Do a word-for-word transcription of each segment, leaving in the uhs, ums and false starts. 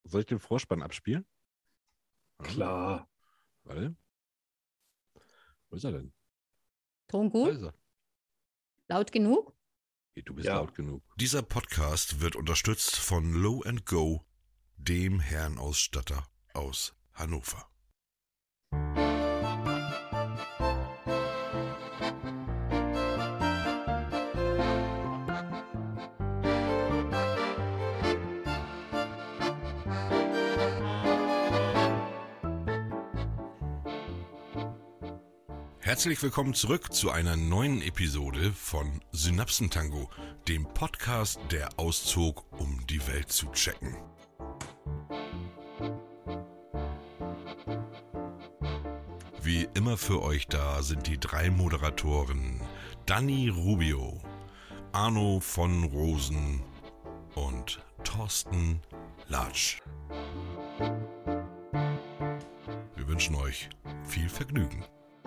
Soll ich den Vorspann abspielen? Klar. Warte. Wo ist er denn? Ton Da gut? ist er. Laut genug? Hey, du bist Ja. laut genug. Dieser Podcast wird unterstützt von Low and Go, dem Herrenausstatter aus Hannover. Herzlich willkommen zurück zu einer neuen Episode von Synapsentango, dem Podcast, der auszog, um die Welt zu checken. Wie immer für euch da sind die drei Moderatoren Dani Rubio, Arno von Rosen und Thorsten Latsch. Wir wünschen euch viel Vergnügen.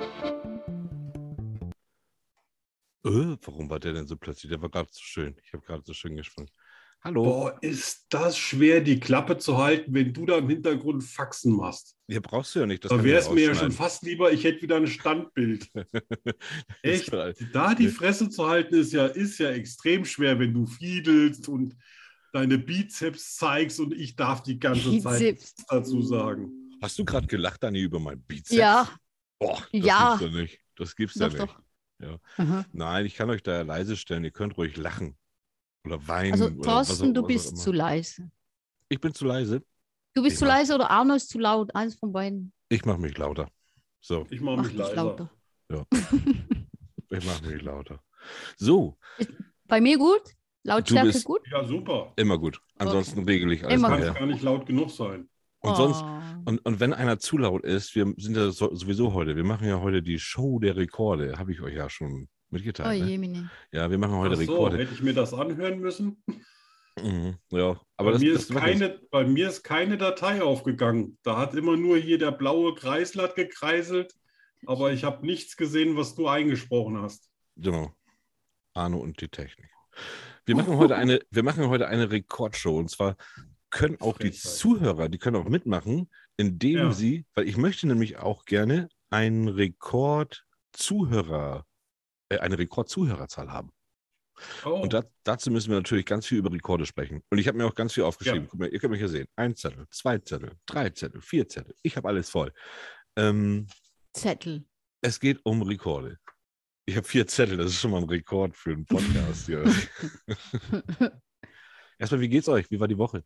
Äh, warum war der denn so plötzlich? Der war gerade so schön. Ich habe gerade so schön gesprochen. Hallo. Boah, ist das schwer, die Klappe zu halten, wenn du da im Hintergrund Faxen machst. Hier brauchst du ja nicht. Das Da kann wäre ich es mir ja schon rausschneiden. fast lieber, ich hätte wieder ein Standbild. Echt? Das- Da die Fresse zu halten, ist ja, ist ja extrem schwer, wenn du fiedelst und deine Bizeps zeigst und ich darf die ganze Zeit Bizeps. nichts dazu sagen. Hast du gerade gelacht, Dani, über mein Bizeps? Ja. Boah, das Ja. gibt's doch nicht. Das gibt's Doch, ja nicht. doch. Ja. Aha. Nein, ich kann euch da leise stellen. Ihr könnt ruhig lachen. Oder weinen. Also oder was Thorsten, auch- du was auch bist immer. zu leise. Ich bin zu leise. Du bist Ich zu mach- leise oder Arno ist zu laut. Eins von beiden. Ich mache mich lauter. So, Ich mache Mach mich dich leiser. lauter. ich mache mich lauter. So, Bei mir gut? Lautstärke bist- gut? Ja, super. immer gut. Ansonsten regel ich alles Immer Kann nachher. gar nicht laut genug sein. Und sonst, Oh. und, und wenn einer zu laut ist, wir sind ja so, sowieso heute, wir machen ja heute die Show der Rekorde, habe ich euch ja schon Oh mitgeteilt. Ne? je, Mini. Ja, wir machen heute Ach so, Rekorde. hätte ich mir das anhören müssen? Mhm, ja, aber bei, das, mir das ist macht keine, bei mir ist keine Datei aufgegangen. Da hat immer nur hier der blaue Kreisel hat gekreiselt, aber ich habe nichts gesehen, was du eingesprochen hast. Genau. Arno und die Technik. Wir machen heute eine, wir machen heute eine Rekordshow. Und zwar können auch die Frechheit. Zuhörer, die können auch mitmachen, indem Ja. sie, weil ich möchte nämlich auch gerne einen Rekordzuhörer, äh, eine Rekordzuhörerzahl haben. Oh, Und da, dazu müssen wir natürlich ganz viel über Rekorde sprechen. Und ich habe mir auch ganz viel aufgeschrieben. Ja. Guck mal, ihr könnt mich ja sehen. Ein Zettel, zwei Zettel, drei Zettel, vier Zettel. Ich habe alles voll. Ähm, Zettel. es geht um Rekorde. Ich habe vier Zettel, das ist schon mal ein Rekord für einen Podcast. Ja. Erstmal, wie geht's euch? Wie war die Woche?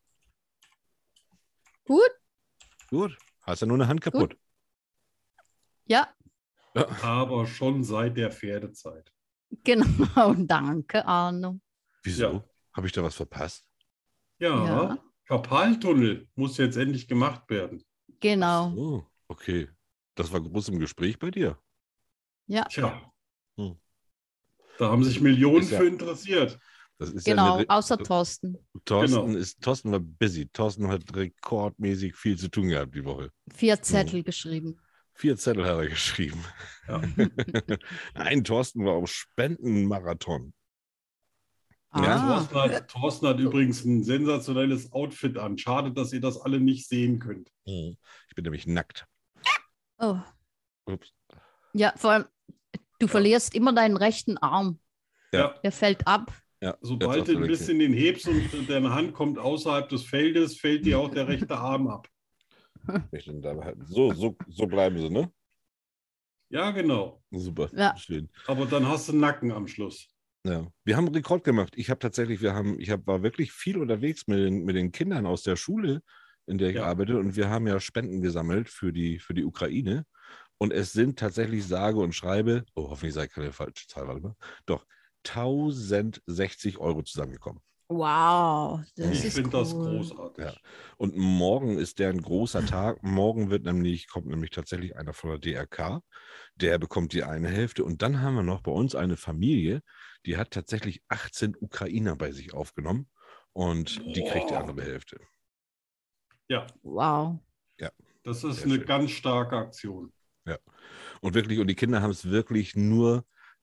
Gut? Gut. Hast ja nur eine Hand kaputt. Ja, aber schon seit der Pferdezeit. genau. Danke, Arno. Wieso? Ja. Habe ich da was verpasst? Ja, Ja. Karpaltunnel muss jetzt endlich gemacht werden. Genau. Oh, okay. Das war groß im Gespräch bei dir. Ja, Tja, Hm. da haben sich Millionen Ist ja- für interessiert. Das ist genau. ja eine, Außer Thorsten. Thorsten, Genau. ist, Thorsten war busy. Thorsten hat rekordmäßig viel zu tun gehabt die Woche. Vier Zettel geschrieben. Vier Zettel hat er geschrieben. Ja. Nein, Thorsten war auf Spendenmarathon. Ja. Ah, Thorsten, hat, Thorsten hat übrigens ein sensationelles Outfit an. Schade, dass ihr das alle nicht sehen könnt. Ich bin nämlich nackt. oh. Ups. Ja, vor allem, du verlierst immer deinen rechten Arm. Ja. Der fällt ab. Ja, Sobald jetzt du hast ein recht. bisschen den hebst und deine Hand kommt außerhalb des Feldes, fällt dir auch der rechte Arm ab. Ich bin da behalten. So, so, so bleiben sie, ne? Ja, genau. Super. Ja. Schön. Aber dann hast du einen Nacken am Schluss. Ja. Wir haben einen Rekord gemacht. Ich habe tatsächlich, wir haben, ich hab, war wirklich viel unterwegs mit den, mit den Kindern aus der Schule, in der ich Ja. arbeite. Und wir haben ja Spenden gesammelt für die, für die Ukraine. Und es sind tatsächlich sage und schreibe, oh, hoffentlich sage ich keine falsche Zahl, warte mal. Doch, tausendsechzig Euro zusammengekommen. Wow, das Ich ist finde das cool. großartig. Ja. Und morgen ist der ein großer Tag. Morgen wird nämlich, kommt nämlich tatsächlich einer von der D R K. Der bekommt die eine Hälfte. Und dann haben wir noch bei uns eine Familie, die hat tatsächlich achtzehn Ukrainer bei sich aufgenommen. Und die kriegt die Boah. andere Hälfte. Ja, Wow. das ist Sehr eine schön. ganz starke Aktion. Und wirklich, und die Kinder haben es wirklich nur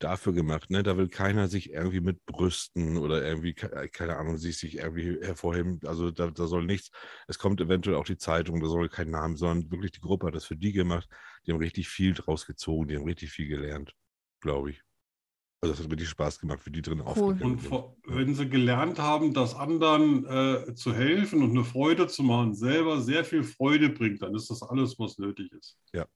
dafür gemacht. Ne? Da will keiner sich irgendwie mit Brüsten oder irgendwie, keine Ahnung, sich, sich irgendwie hervorheben. Also da, da soll nichts, es kommt eventuell auch die Zeitung, da soll kein Name, sondern wirklich die Gruppe hat das für die gemacht. Die haben richtig viel draus gezogen, die haben richtig viel gelernt, glaube ich. Also das hat richtig Spaß gemacht, wie die drin Cool. aufgegangen Und sind. vor, wenn sie gelernt haben, das anderen äh, zu helfen und eine Freude zu machen, selber sehr viel Freude bringt, dann ist das alles, was nötig ist.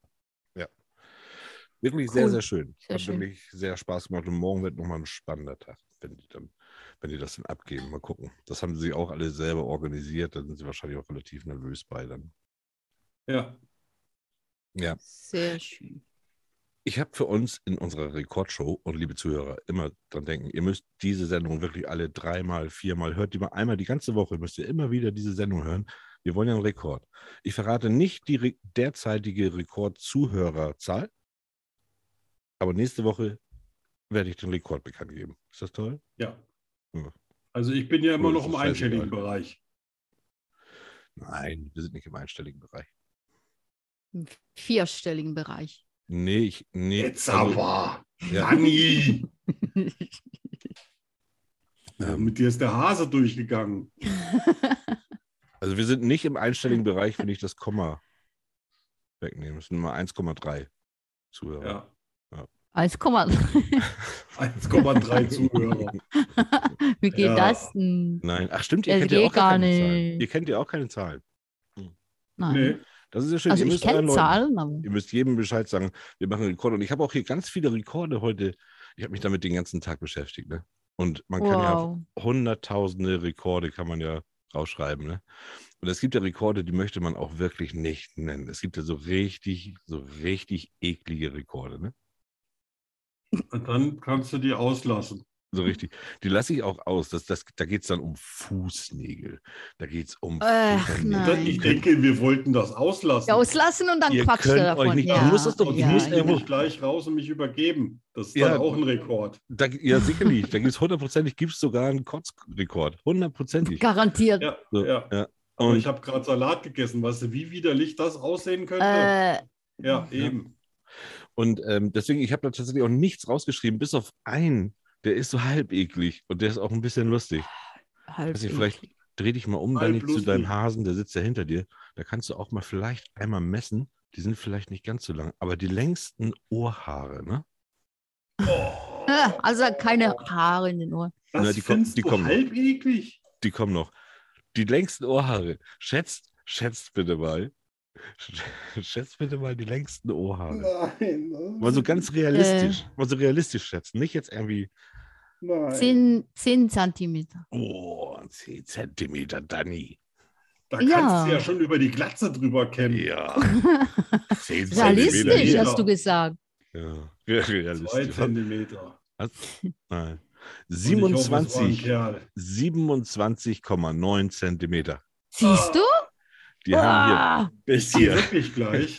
Wirklich Cool. sehr, sehr schön. Sehr Hat schön. wirklich sehr Spaß gemacht und morgen wird nochmal ein spannender Tag, wenn die dann, wenn die das dann abgeben. Mal gucken. Das haben sie auch alle selber organisiert, da sind sie wahrscheinlich auch relativ nervös bei dann. Ja. Ja. Sehr schön. Ich habe für uns in unserer Rekordshow, und liebe Zuhörer, immer dran denken, ihr müsst diese Sendung wirklich alle dreimal, viermal, hört die mal einmal die ganze Woche, müsst ihr immer wieder diese Sendung hören. Wir wollen ja einen Rekord. Ich verrate nicht die re derzeitige Rekordzuhörerzahl, aber nächste Woche werde ich den Rekord bekannt geben. Ist das toll? Ja. Ja. Also ich bin ja immer Oh, das noch im ist scheißegal. einstelligen Bereich. Nein, wir sind nicht im einstelligen Bereich. Im vierstelligen Bereich. Nee, ich, nee. Jetzt also, aber, ja, Anni! ähm, Mit dir ist der Hase durchgegangen. also wir sind nicht im einstelligen Bereich, wenn ich das Komma wegnehme. Es sind nur eins Komma drei Zuhörer. Ja. eins Komma eins Komma drei Zuhörer. Wie geht Ja. das denn? Nein, ach stimmt, ihr Das kennt ja geht auch gar keine gar Zahlen. nicht. Ihr kennt ja auch keine Zahlen. Nein. Nee. Das ist ja schön. Also ihr ich müsst euren kenne Leuten- Zahlen, aber Ihr müsst jedem Bescheid sagen, wir machen einen Rekord. Und ich habe auch hier ganz viele Rekorde heute. Ich habe mich damit den ganzen Tag beschäftigt. Ne? Und man kann wow. ja hunderttausende Rekorde kann man ja rausschreiben. Ne? Und es gibt ja Rekorde, die möchte man auch wirklich nicht nennen. Es gibt ja so richtig, so richtig eklige Rekorde. Ne? Und dann kannst du die auslassen. So richtig. Die lasse ich auch aus. Das, das, da geht es dann um Fußnägel. Da geht es um Ach, Fingernägel. nein. Ich denke, wir wollten das auslassen. Ja, auslassen und dann Ihr quatscht könnt er davon. euch nicht- ja, du musst es doch- Sonst ich ja, muss muss ja. ich mich gleich raus und mich übergeben. Das ist Ja. dann auch ein Rekord. Da, ja, sicherlich. Da gibt es hundertprozentig gibt's sogar einen Kotzrekord. Hundertprozentig. Garantiert. Ja, So, ja. ja. Aber Und ich habe gerade Salat gegessen. Weißt du, wie widerlich das aussehen könnte? Äh, ja, eben. Und ähm, deswegen, ich habe da tatsächlich auch nichts rausgeschrieben, bis auf einen, der ist so halb eklig und der ist auch ein bisschen lustig. halb Weiß ich, vielleicht eklig. dreh dich mal um, Halb Dani, zu lustig. deinem Hasen, der sitzt ja hinter dir. Da kannst du auch mal vielleicht einmal messen. Die sind vielleicht nicht ganz so lang, aber die längsten Ohrhaare, ne? Ah, also keine Haare in den Ohren. Das Na, die kommen- findest die du kommen noch. halb eklig? Die kommen noch. Die längsten Ohrhaare. Schätzt, schätzt bitte mal. Schätzt bitte mal die längsten Ohrhaare. Nein. Mal so ganz realistisch. Mal so realistisch schätzen. Nicht jetzt irgendwie, Nein. Zehn, zehn Zentimeter. oh, zehn Zentimeter, Dani. Da Ja. kannst du ja schon über die Glatze drüber kämmen. Ja. zehn Realistisch, Zentimeter. hast du gesagt. Ja, Zwei realistisch. Zentimeter. Was? Nein. Und ich hoffe, es war ein siebenundzwanzig, Kerl. siebenundzwanzig Komma neun Zentimeter. Siehst du? Die haben hier Ah. bis Hier. hier. Wirklich gleich.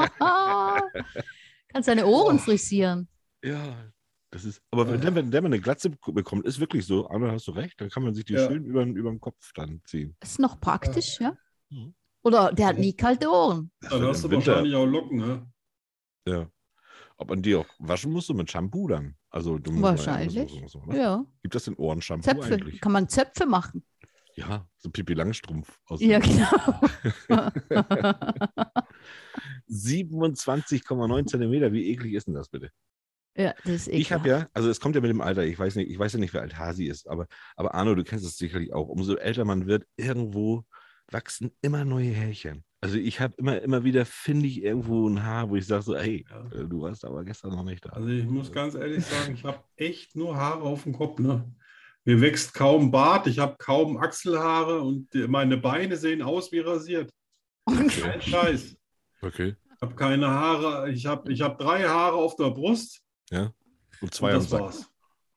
Kannst deine Ohren Oh. frisieren. Ja, das ist. Aber wenn, wenn, wenn man eine Glatze bekommt, ist wirklich so, Arno, hast du recht, dann kann man sich die Ja. schön über, über den Kopf dann ziehen. Ist noch praktisch, ja? Mhm. Oder der hat nie kalte Ohren. Das Dann wird hast du im Winter, wahrscheinlich auch Locken, ne? ja. Ob man die auch waschen musst du mit Shampoo dann? Also du musst mal- Wahrscheinlich. muss- muss- muss- muss- Ja. Gibt das in Ohrenshampoo Zöpfe. eigentlich? Kann man Zöpfe machen. Ja, so Pipi Langstrumpf. Aus Ja, genau. siebenundzwanzig Komma neun Zentimeter, wie eklig ist denn das bitte? Ja, das ist Ich habe ekelhaft. ja, also es kommt ja mit dem Alter, ich weiß nicht, ich weiß ja nicht, wer alt Hasi ist, aber, aber Arno, du kennst es sicherlich auch. Umso älter man wird, irgendwo wachsen immer neue Härchen. Also ich habe immer, immer wieder, finde ich irgendwo ein Haar, wo ich sage so, hey, Ja. äh, du warst aber gestern noch nicht da. Also ich muss ganz ehrlich sagen, ich habe echt nur Haare auf dem Kopf, ne? Mir wächst kaum Bart, ich habe kaum Achselhaare und die, meine Beine sehen aus wie rasiert. Kein Scheiß. Okay. Ich habe keine Haare, ich habe ich hab drei Haare auf der Brust Ja. Und zwei und am das Sack. war's.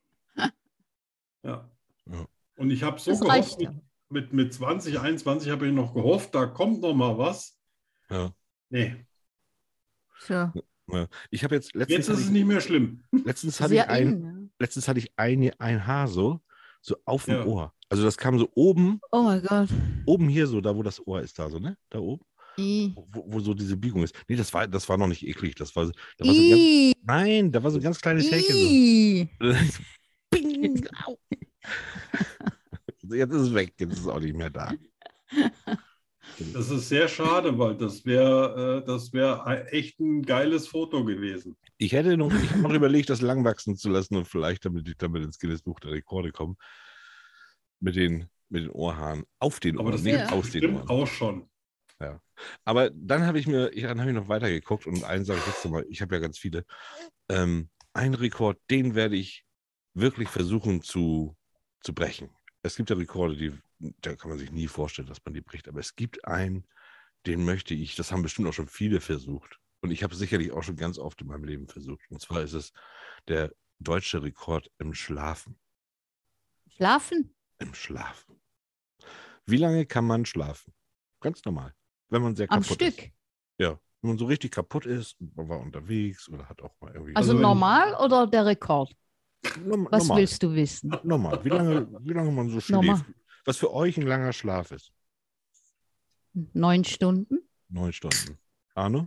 Ja. Ja. Und ich habe so Das gehofft, reicht mit, ja. mit, mit zwanzig, einundzwanzig habe ich noch gehofft, da kommt noch mal was. Ja. Nee, So. Ja. Ich habe jetzt letztens, jetzt ist hatte es ich, nicht mehr schlimm. letztens hatte ich Sehr ein, eng. Ja. letztens hatte ich ein, ein Haar so, so auf dem Ja. Ohr. Also das kam so oben, Oh mein Gott. oben hier so, da wo das Ohr ist, da so, ne? Da oben. I. wo, wo so diese Biegung ist. Nee, das war, das war noch nicht eklig. Das war, da war so ein ganz, I. nein, da war so ein ganz kleines Härchen. So. I. Bing, au. Jetzt ist es weg, jetzt ist es auch nicht mehr da. Das ist sehr schade, weil das wäre äh, das wär echt ein geiles Foto gewesen. Ich hätte noch, ich habe noch überlegt, das lang wachsen zu lassen und vielleicht, damit ich damit ins Guinness-Buch der Rekorde komme, mit den, mit den Ohrhaaren auf den Aber Ohren, das nicht Ja. aus den stimmt Ohren. auch schon. Ja. Aber dann habe ich mir, ich, dann habe ich noch weiter geguckt und einen sage ich jetzt mal, ich habe ja ganz viele. Ähm, ein Rekord, den werde ich wirklich versuchen zu, zu brechen. Es gibt ja Rekorde, die, da kann man sich nie vorstellen, dass man die bricht. Aber es gibt einen, den möchte ich, das haben bestimmt auch schon viele versucht. Und ich habe es sicherlich auch schon ganz oft in meinem Leben versucht. Und zwar ist es der deutsche Rekord im Schlafen. Schlafen? Im Schlafen. Wie lange kann man schlafen? Ganz normal. Wenn man sehr Am kaputt Stück. ist. Ja, wenn man so richtig kaputt ist, man war unterwegs oder hat auch mal irgendwie. Also, Also wenn normal oder der Rekord? Norm- Was normal. willst du wissen? Normal. Wie lange, wie lange man so Normal. schläft. Was für euch ein langer Schlaf ist. Neun Stunden? Neun Stunden. Arno?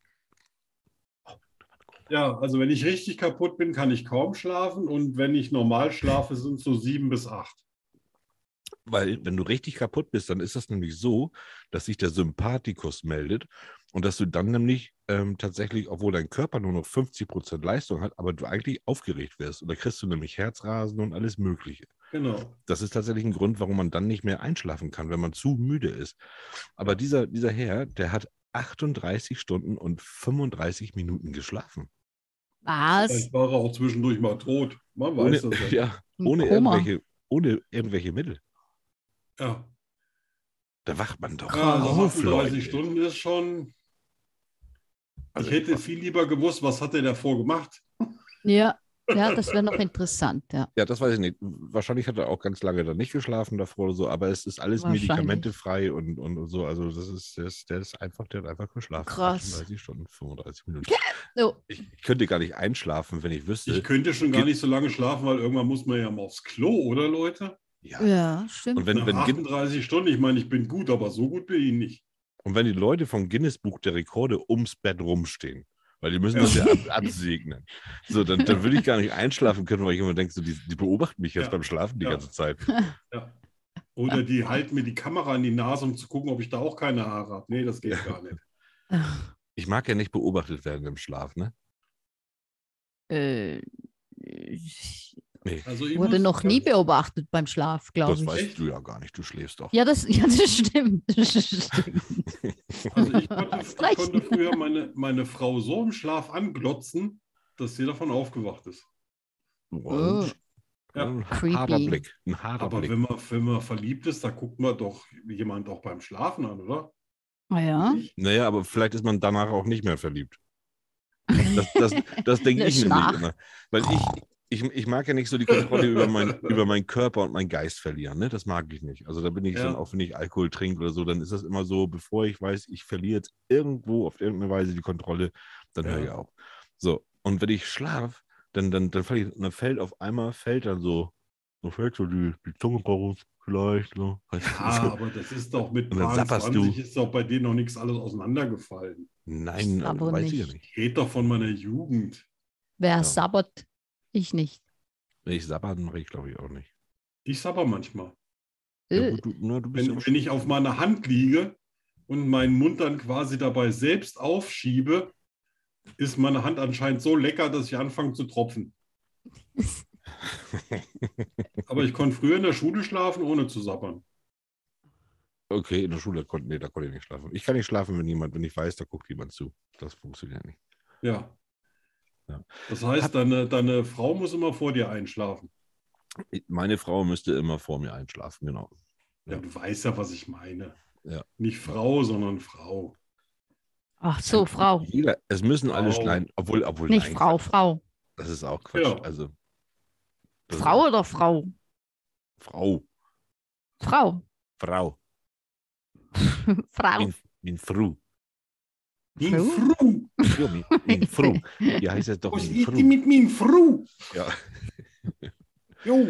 Ja, also wenn ich richtig kaputt bin, kann ich kaum schlafen und wenn ich normal schlafe, sind es so sieben bis acht. Weil, wenn du richtig kaputt bist, dann ist das nämlich so, dass sich der Sympathikus meldet und dass du dann nämlich ähm, tatsächlich, obwohl dein Körper nur noch fünfzig Prozent Leistung hat, aber du eigentlich aufgeregt wirst. Und da kriegst du nämlich Herzrasen und alles Mögliche. Genau. Das ist tatsächlich ein Grund, warum man dann nicht mehr einschlafen kann, wenn man zu müde ist. Aber dieser, dieser Herr, der hat achtunddreißig Stunden und fünfunddreißig Minuten geschlafen. Was? Vielleicht war er auch zwischendurch mal tot. Man Ohne, weiß das ja. ja, Im ohne, Koma. irgendwelche, ohne irgendwelche Mittel. Ja, Da wacht man doch ja also auf, achtunddreißig Leute. Stunden ist schon. Also, Ich hätte viel lieber gewusst, was hat er davor gemacht. Ja, ja, das wäre noch interessant, ja. Ja, das weiß ich nicht. Wahrscheinlich hat er auch ganz lange dann nicht geschlafen davor oder so, aber es ist alles Wahrscheinlich. medikamentefrei und, und, und so. Also das ist, der ist, der ist einfach, der hat einfach geschlafen. Krass. achtunddreißig Stunden, fünfunddreißig Minuten. So, Ich, ich könnte gar nicht einschlafen, wenn ich wüsste. Ich könnte schon gar nicht so lange schlafen, weil irgendwann muss man ja mal aufs Klo, oder Leute? ja. ja, stimmt. Und wenn, Nach wenn, Guin- achtunddreißig Stunden, ich meine, ich bin gut, aber so gut bin ich nicht. und wenn die Leute vom Guinness-Buch der Rekorde ums Bett rumstehen, weil die müssen das ja ab, absegnen. So, dann, dann würde ich gar nicht einschlafen können, weil ich immer denke, so, die, die beobachten mich jetzt Ja. beim Schlafen die Ja. ganze Zeit. Ja. Oder die halten mir die Kamera an die Nase, um zu gucken, ob ich da auch keine Haare habe. Nee, das geht Ja. gar nicht. Ich mag ja nicht beobachtet werden im Schlaf, ne? Äh, ich Nee, Also ich wurde muss- noch nie beobachtet beim Schlaf, glaube das ich. weißt Echt? du ja gar nicht. Du schläfst doch. Ja, das, ja, das stimmt. Das stimmt. Also ich konnte, ich recht. konnte früher meine, meine Frau so im Schlaf anglotzen, dass sie davon aufgewacht ist. Oh. Ja. Ein Creepy. harter Blick. Ein harter Aber Blick. wenn man, wenn man verliebt ist, da guckt man doch jemand auch beim Schlafen an, oder? Ah ja. Ich? Naja, aber vielleicht ist man danach auch nicht mehr verliebt. Das, das, das denke ich nämlich Schlaf. immer. Weil ich, ich, ich mag ja nicht so die Kontrolle über, mein, über meinen Körper und meinen Geist verlieren. Ne? Das mag ich nicht. Also da bin ich Ja. dann auch, wenn ich Alkohol trinke oder so, dann ist das immer so, bevor ich weiß, ich verliere jetzt irgendwo auf irgendeine Weise die Kontrolle, dann Ja. höre ich auf. So, und wenn ich schlafe, dann, dann, dann, fällt, dann fällt auf einmal, fällt dann so, so fällt so die, die Zunge raus, vielleicht. So. Ja, aber das ist doch mit Und dann sapperst zwanzig du. ist doch bei denen noch nichts alles auseinandergefallen. Nein, Aber weiß ich ja nicht. nicht. Geht doch von meiner Jugend. Wer Ja. sabbert? Ich nicht. Ich sabbern mache ich, glaube ich, auch nicht. Ich sabber manchmal. Ja, Äh, gut, du, na, du bist ja Wenn, auch wenn ich auf meiner Hand liege und meinen Mund dann quasi dabei selbst aufschiebe, ist meine Hand anscheinend so lecker, dass ich anfange zu tropfen. Aber ich konnte früher in der Schule schlafen, ohne zu sabbern. Okay, in der Schule konnte, nee, da konnte ich nicht schlafen. Ich kann nicht schlafen, wenn jemand, wenn ich weiß, da guckt jemand zu. Das funktioniert nicht. Ja. Ja. Das heißt, deine, deine Frau muss immer vor dir einschlafen. Meine Frau müsste immer vor mir einschlafen, genau. Ja, du weißt ja, was ich meine. Ja. Nicht Frau, sondern Frau. Ach so, Frau. Jeder, es müssen alle Frau. schneiden, obwohl, obwohl Nicht nein, Frau, Frau. Das ist auch Quatsch. Ja. Also das Frau ist, oder Frau? Frau, Frau. Frau, Frau. bin, bin froh. Min Frau? Fru. Ja, bin, bin froh. Ja, heißt es doch Was bin ist die froh. mit min Fru? Ja. Jo.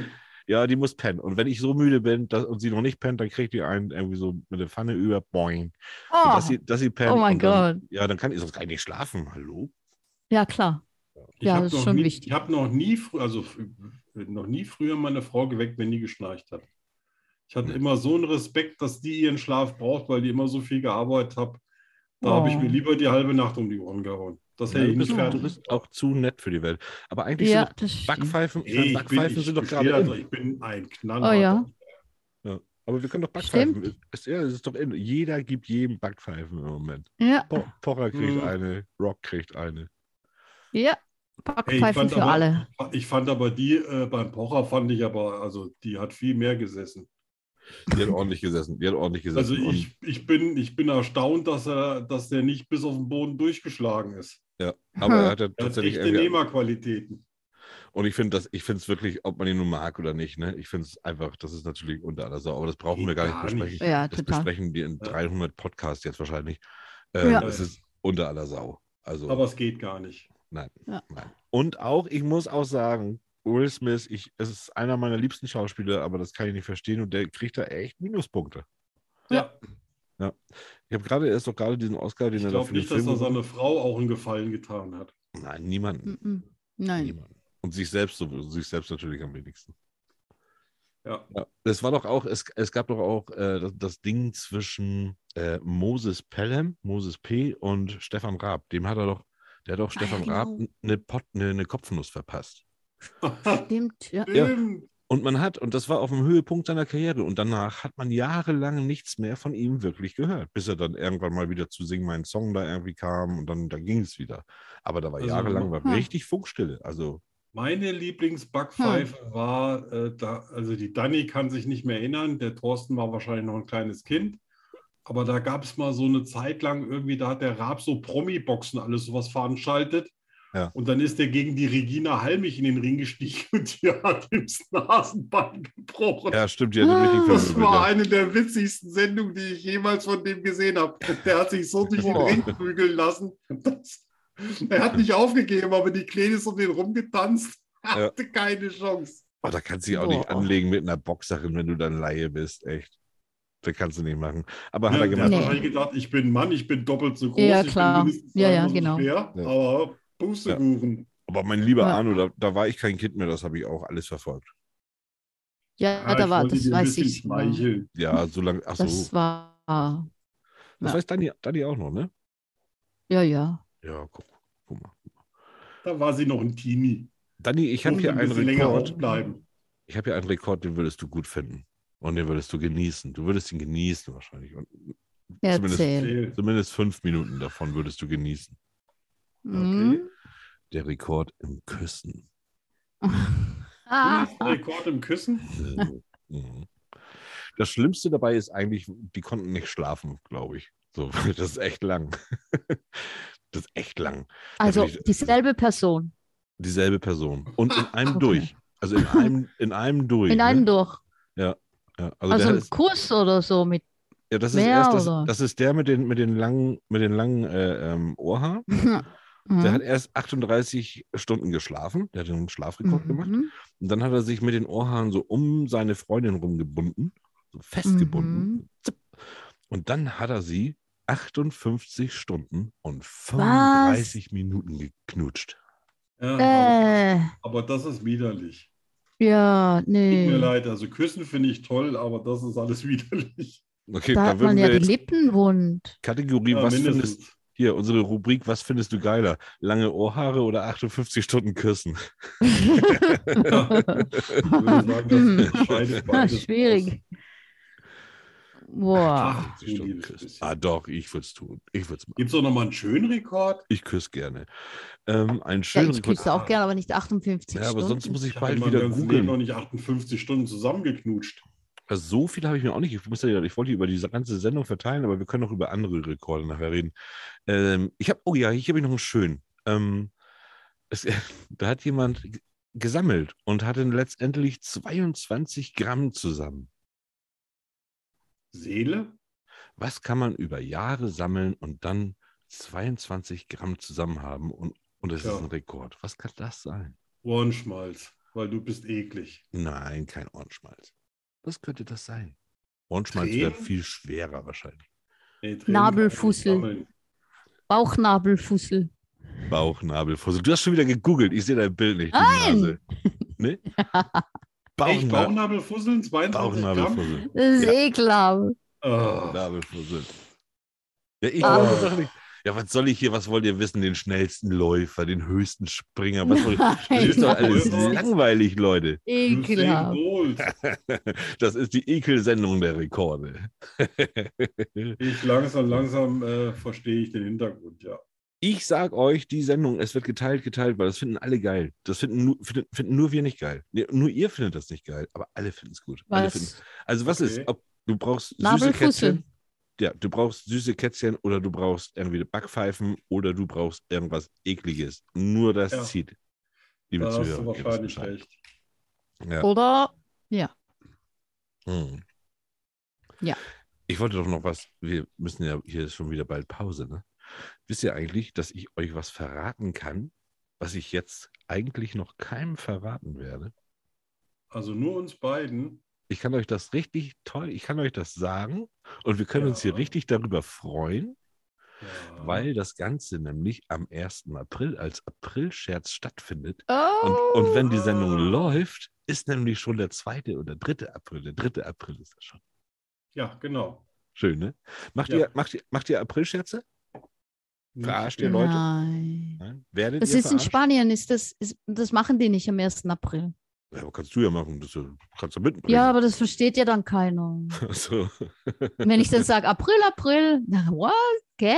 Ja, die muss pennen. Und wenn ich so müde bin dass, und sie noch nicht pennt, dann kriegt die einen irgendwie so mit der Pfanne über, boing. Oh, So, dass, sie, dass sie pennt. oh mein und dann, Gott. Ja, dann kann ich sonst gar nicht schlafen. Hallo? Ja, klar. Ich Ja, habe das ist noch, schon nie- wichtig. ich hab noch nie, frü- also f- noch nie früher meine Frau geweckt, wenn die geschnarcht hat. Ich hatte Hm. immer so einen Respekt, dass die ihren Schlaf braucht, weil die immer so viel gearbeitet hat. Da habe ich mir Oh. lieber die halbe Nacht um die Ohren gehauen. Das Ja, hätte du, ich bist, nicht Oh. du fertig. bist auch zu nett für die Welt. Aber eigentlich Ja, sind das doch stimmt. Backpfeifen, ich Nee, meine, ich, bin, Backpfeifen ich, sind doch bestehe gerade da, in. ich bin ein Oh knallharter. ja. Ja. Aber wir können doch Backpfeifen. Es, ja, es ist doch in. Jeder gibt jedem Backpfeifen im Moment. Ja, Po Pocher kriegt Hm. eine, Rock kriegt eine. ja. Hey, ich Backpfeifen fand für aber, alle. ich fand aber die äh, beim Pocher fand ich aber, also die hat viel mehr gesessen. Die hat ordentlich gesessen. Die hat ordentlich gesessen. Also ich, ich, bin, ich bin erstaunt, dass er, dass der nicht bis auf den Boden durchgeschlagen ist. und, ja, aber er hat ja Er hat tatsächlich echte irgendwie, Nehmerqualitäten. und ich finde das, ich finde es wirklich, ob man ihn nun mag oder nicht, ne? Ich finde es einfach, das ist natürlich unter aller Sau, aber das brauchen Geht wir gar nicht gar besprechen. nicht. Ja, Das total. besprechen wir in Ja. dreihundert Podcasts jetzt wahrscheinlich. Ähm, Ja. Es ist unter aller Sau. Also Aber es geht gar nicht. nein, Ja. nein. Und auch, ich muss auch sagen, Will Smith, ich, es ist einer meiner liebsten Schauspieler, aber das kann ich nicht verstehen und der kriegt da echt Minuspunkte. Ja. Ich habe gerade, er ist doch gerade diesen Oscar, den Ich er da glaube für den nicht, dass Film er gewonnen seine Frau auch einen Gefallen getan hat. hat. Nein, niemanden. Mhm. Nein. Niemanden. Und sich selbst, so, sich selbst natürlich am wenigsten. Ja. Ja, es war doch auch, es, es gab doch auch äh, das, das Ding zwischen äh, Moses Pelham, Moses P. und Stefan Raab. Dem hat er doch, der hat doch Stefan genau. Raab eine, Pot, eine, eine Kopfnuss verpasst. Stimmt, ja. Stimmt. Und man hat, und das war auf dem Höhepunkt seiner Karriere, und danach hat man jahrelang nichts mehr von ihm wirklich gehört, bis er dann irgendwann mal wieder zu Sing meinen Song da irgendwie kam und dann, dann ging es wieder. Aber da war Also, jahrelang war hm. richtig Funkstille. Also, Meine Lieblingsbackpfeife war, äh, da, also die Dani kann sich nicht mehr erinnern, der Thorsten war wahrscheinlich noch ein kleines Kind, aber da gab es mal so eine Zeit lang irgendwie, da hat der Raab so Promi-Boxen alles sowas veranstaltet. Ja. Und dann ist der gegen die Regina Halmich in den Ring gestiegen und die hat ihm das Nasenbein gebrochen. ja, stimmt, die hat den richtigen Das Film war eine der witzigsten Sendungen, die ich jemals von dem gesehen habe. Der hat sich so durch den Boah. Ring prügeln lassen. Das, er hat nicht aufgegeben, aber die Kleine ist um den rumgetanzt. Hatte keine Chance. Oh, da kannst du dich auch nicht Boah. anlegen mit einer Boxerin, wenn du dann Laie bist, echt. Das kannst du nicht machen. Aber hat Ja, er der gemacht. hat Nee. wahrscheinlich gedacht, ich bin ein Mann, ich bin doppelt so groß, Ja, ich klar. bin mindestens Ja, ja, zweimal so genau. schwer, Ja. aber Pustekuchen. Aber mein lieber Ja. Arno, da, da war ich kein Kind mehr, das habe ich auch alles verfolgt. Ja, Ja, da ich war, wollte das dir ein weiß bisschen ich. sogar. schmeicheln. Ja, so lange. Ach so, Das das, war, ja. weiß Dani, Dani auch noch, ne? ja, ja. Ja, guck, guck mal. Da war sie noch ein Teenie. Dani, ich habe Durfte hier ein einen bisschen länger Rekord. aufbleiben. Ich habe hier einen Rekord, den würdest du gut finden. Und den würdest du genießen. Du würdest ihn genießen wahrscheinlich. Und zumindest, Erzähl. Erzähl. zumindest fünf Minuten davon würdest du genießen. Mhm. Der Rekord im Küssen. Ah, Rekord im Küssen? Mhm. Das Schlimmste dabei ist eigentlich, die konnten nicht schlafen, glaube ich. So, das ist echt lang. Das ist echt lang. also bin ich- dieselbe Person. Dieselbe Person. Und in einem Okay. durch. Also in einem, in einem durch. In einem ne? durch. Ja. Also, Also der ein ist, Kuss oder so mit. ja, das ist mehr, erst, das, oder? das ist der mit den, mit den langen, mit den langen äh, ähm, Ohrhaaren. Der hat erst achtunddreißig Stunden geschlafen. Der hat einen Schlafrekord gemacht. Mhm. Und dann hat er sich mit den Ohrhaaren so um seine Freundin rumgebunden, so festgebunden. Mhm. Zipp. Und dann hat er sie achtundfünfzig Stunden und fünfunddreißig Minuten geknutscht. Ja, aber, Äh, aber das ist widerlich. ja, Tut mir nee. leid, also Küssen finde ich toll, aber das ist alles widerlich. Okay, Da da hat man würden ja wir die jetzt Lippen wund. Kategorie, Ja, was mindestens. findest hier, unsere Rubrik, was findest du geiler? Lange Ohrhaare oder achtundfünfzig Stunden küssen? Ich würde sagen, das scheidet beides Schwierig. Boah. Ach, du Stunden liebes küssen. bisschen. Ah doch, ich würde es tun. Ich würde es machen. Gibt es auch noch mal einen schönen Rekord? Ich küsse gerne. Ähm, einen Ja, schönen ich Rekord. küsse auch gerne, aber nicht achtundfünfzig Ja, aber Stunden. sonst muss ich Ich habe bald in meinem wieder ganzen Leben noch googeln. nicht achtundfünfzig Stunden zusammengeknutscht. Also so viel habe ich mir auch nicht. Ich, muss ja, ich wollte über diese ganze Sendung verteilen, aber wir können auch über andere Rekorde nachher reden. Ähm, ich habe, oh ja, hier habe ich noch einen schönen. Ähm, es, da hat jemand g- gesammelt und hatte letztendlich zweiundzwanzig Gramm zusammen. Seele? Was kann man über Jahre sammeln und dann zweiundzwanzig Gramm zusammen haben und, und es Ja. ist ein Rekord? Was kann das sein? Ohrenschmalz. weil du bist eklig. Nein, kein Ohrenschmalz. Was könnte das sein? Ohrenschmalz Tränen? wäre viel schwerer wahrscheinlich. Nee, Tränen Nabelfussel. kann man nicht sammeln. Bauchnabelfussel. Bauchnabelfussel. Du hast schon wieder gegoogelt. Ich sehe dein Bild nicht. du Nein! Nase. Ne? Echt, Bauchna Bauchnabelfusseln, zweiundzwanzig Gramm? Bauchnabelfussel. Das ist Ja. ekelhaft. Oh. Bauchnabelfussel. Ja, ich Ah. wollte doch nicht. Ja, was soll ich hier, was wollt ihr wissen? Den schnellsten Läufer, den höchsten Springer. Was soll ich? Das ist doch alles nein. langweilig, Leute. Ekelhaft. Usain Bolt. Das ist die Ekelsendung der Rekorde. Ich langsam, langsam äh, verstehe ich den Hintergrund, ja. Ich sag euch, die Sendung, es wird geteilt, geteilt, weil das finden alle geil. Das finden nur, finden, finden nur wir nicht geil. Nee, nur ihr findet das nicht geil, aber alle finden es gut. Alle finden, Was? also was Okay. ist, ob du brauchst süße Nabelfussel. Kätzchen, ja, du brauchst süße Kätzchen oder du brauchst irgendwie Backpfeifen oder du brauchst irgendwas Ekliges. Nur das Ja. zieht. Liebe Da hast Zuhörer, du ihr wisst wahrscheinlich Bescheid. recht. Ja. Oder, ja. Hm. Ja. Ich wollte doch noch was, wir müssen ja, hier ist schon wieder bald Pause, ne? Wisst ihr eigentlich, dass ich euch was verraten kann, was ich jetzt eigentlich noch keinem verraten werde? Also nur uns beiden. Ich kann euch das richtig toll, ich kann euch das sagen und wir können uns hier Ja. richtig darüber freuen, Ja. weil das Ganze nämlich am ersten April als Aprilscherz stattfindet. Oh. Und, und wenn die Sendung Ah. läuft, ist nämlich schon der zweite oder dritte April. Der dritte April ist das schon. Ja, genau. Schön, ne? Macht, Ja. ihr, macht, ihr, macht ihr Aprilscherze? Verarscht ihr Leute? Nein. Nein? Werdet Das ihr ist in verarscht? Spanien, ist das, ist, das machen die nicht am ersten April. Ja, aber kannst du ja machen. Das äh, kannst du mitbringen. Ja, aber das versteht ja dann keiner. so. Wenn ich dann sage April, April, na, what? Gell?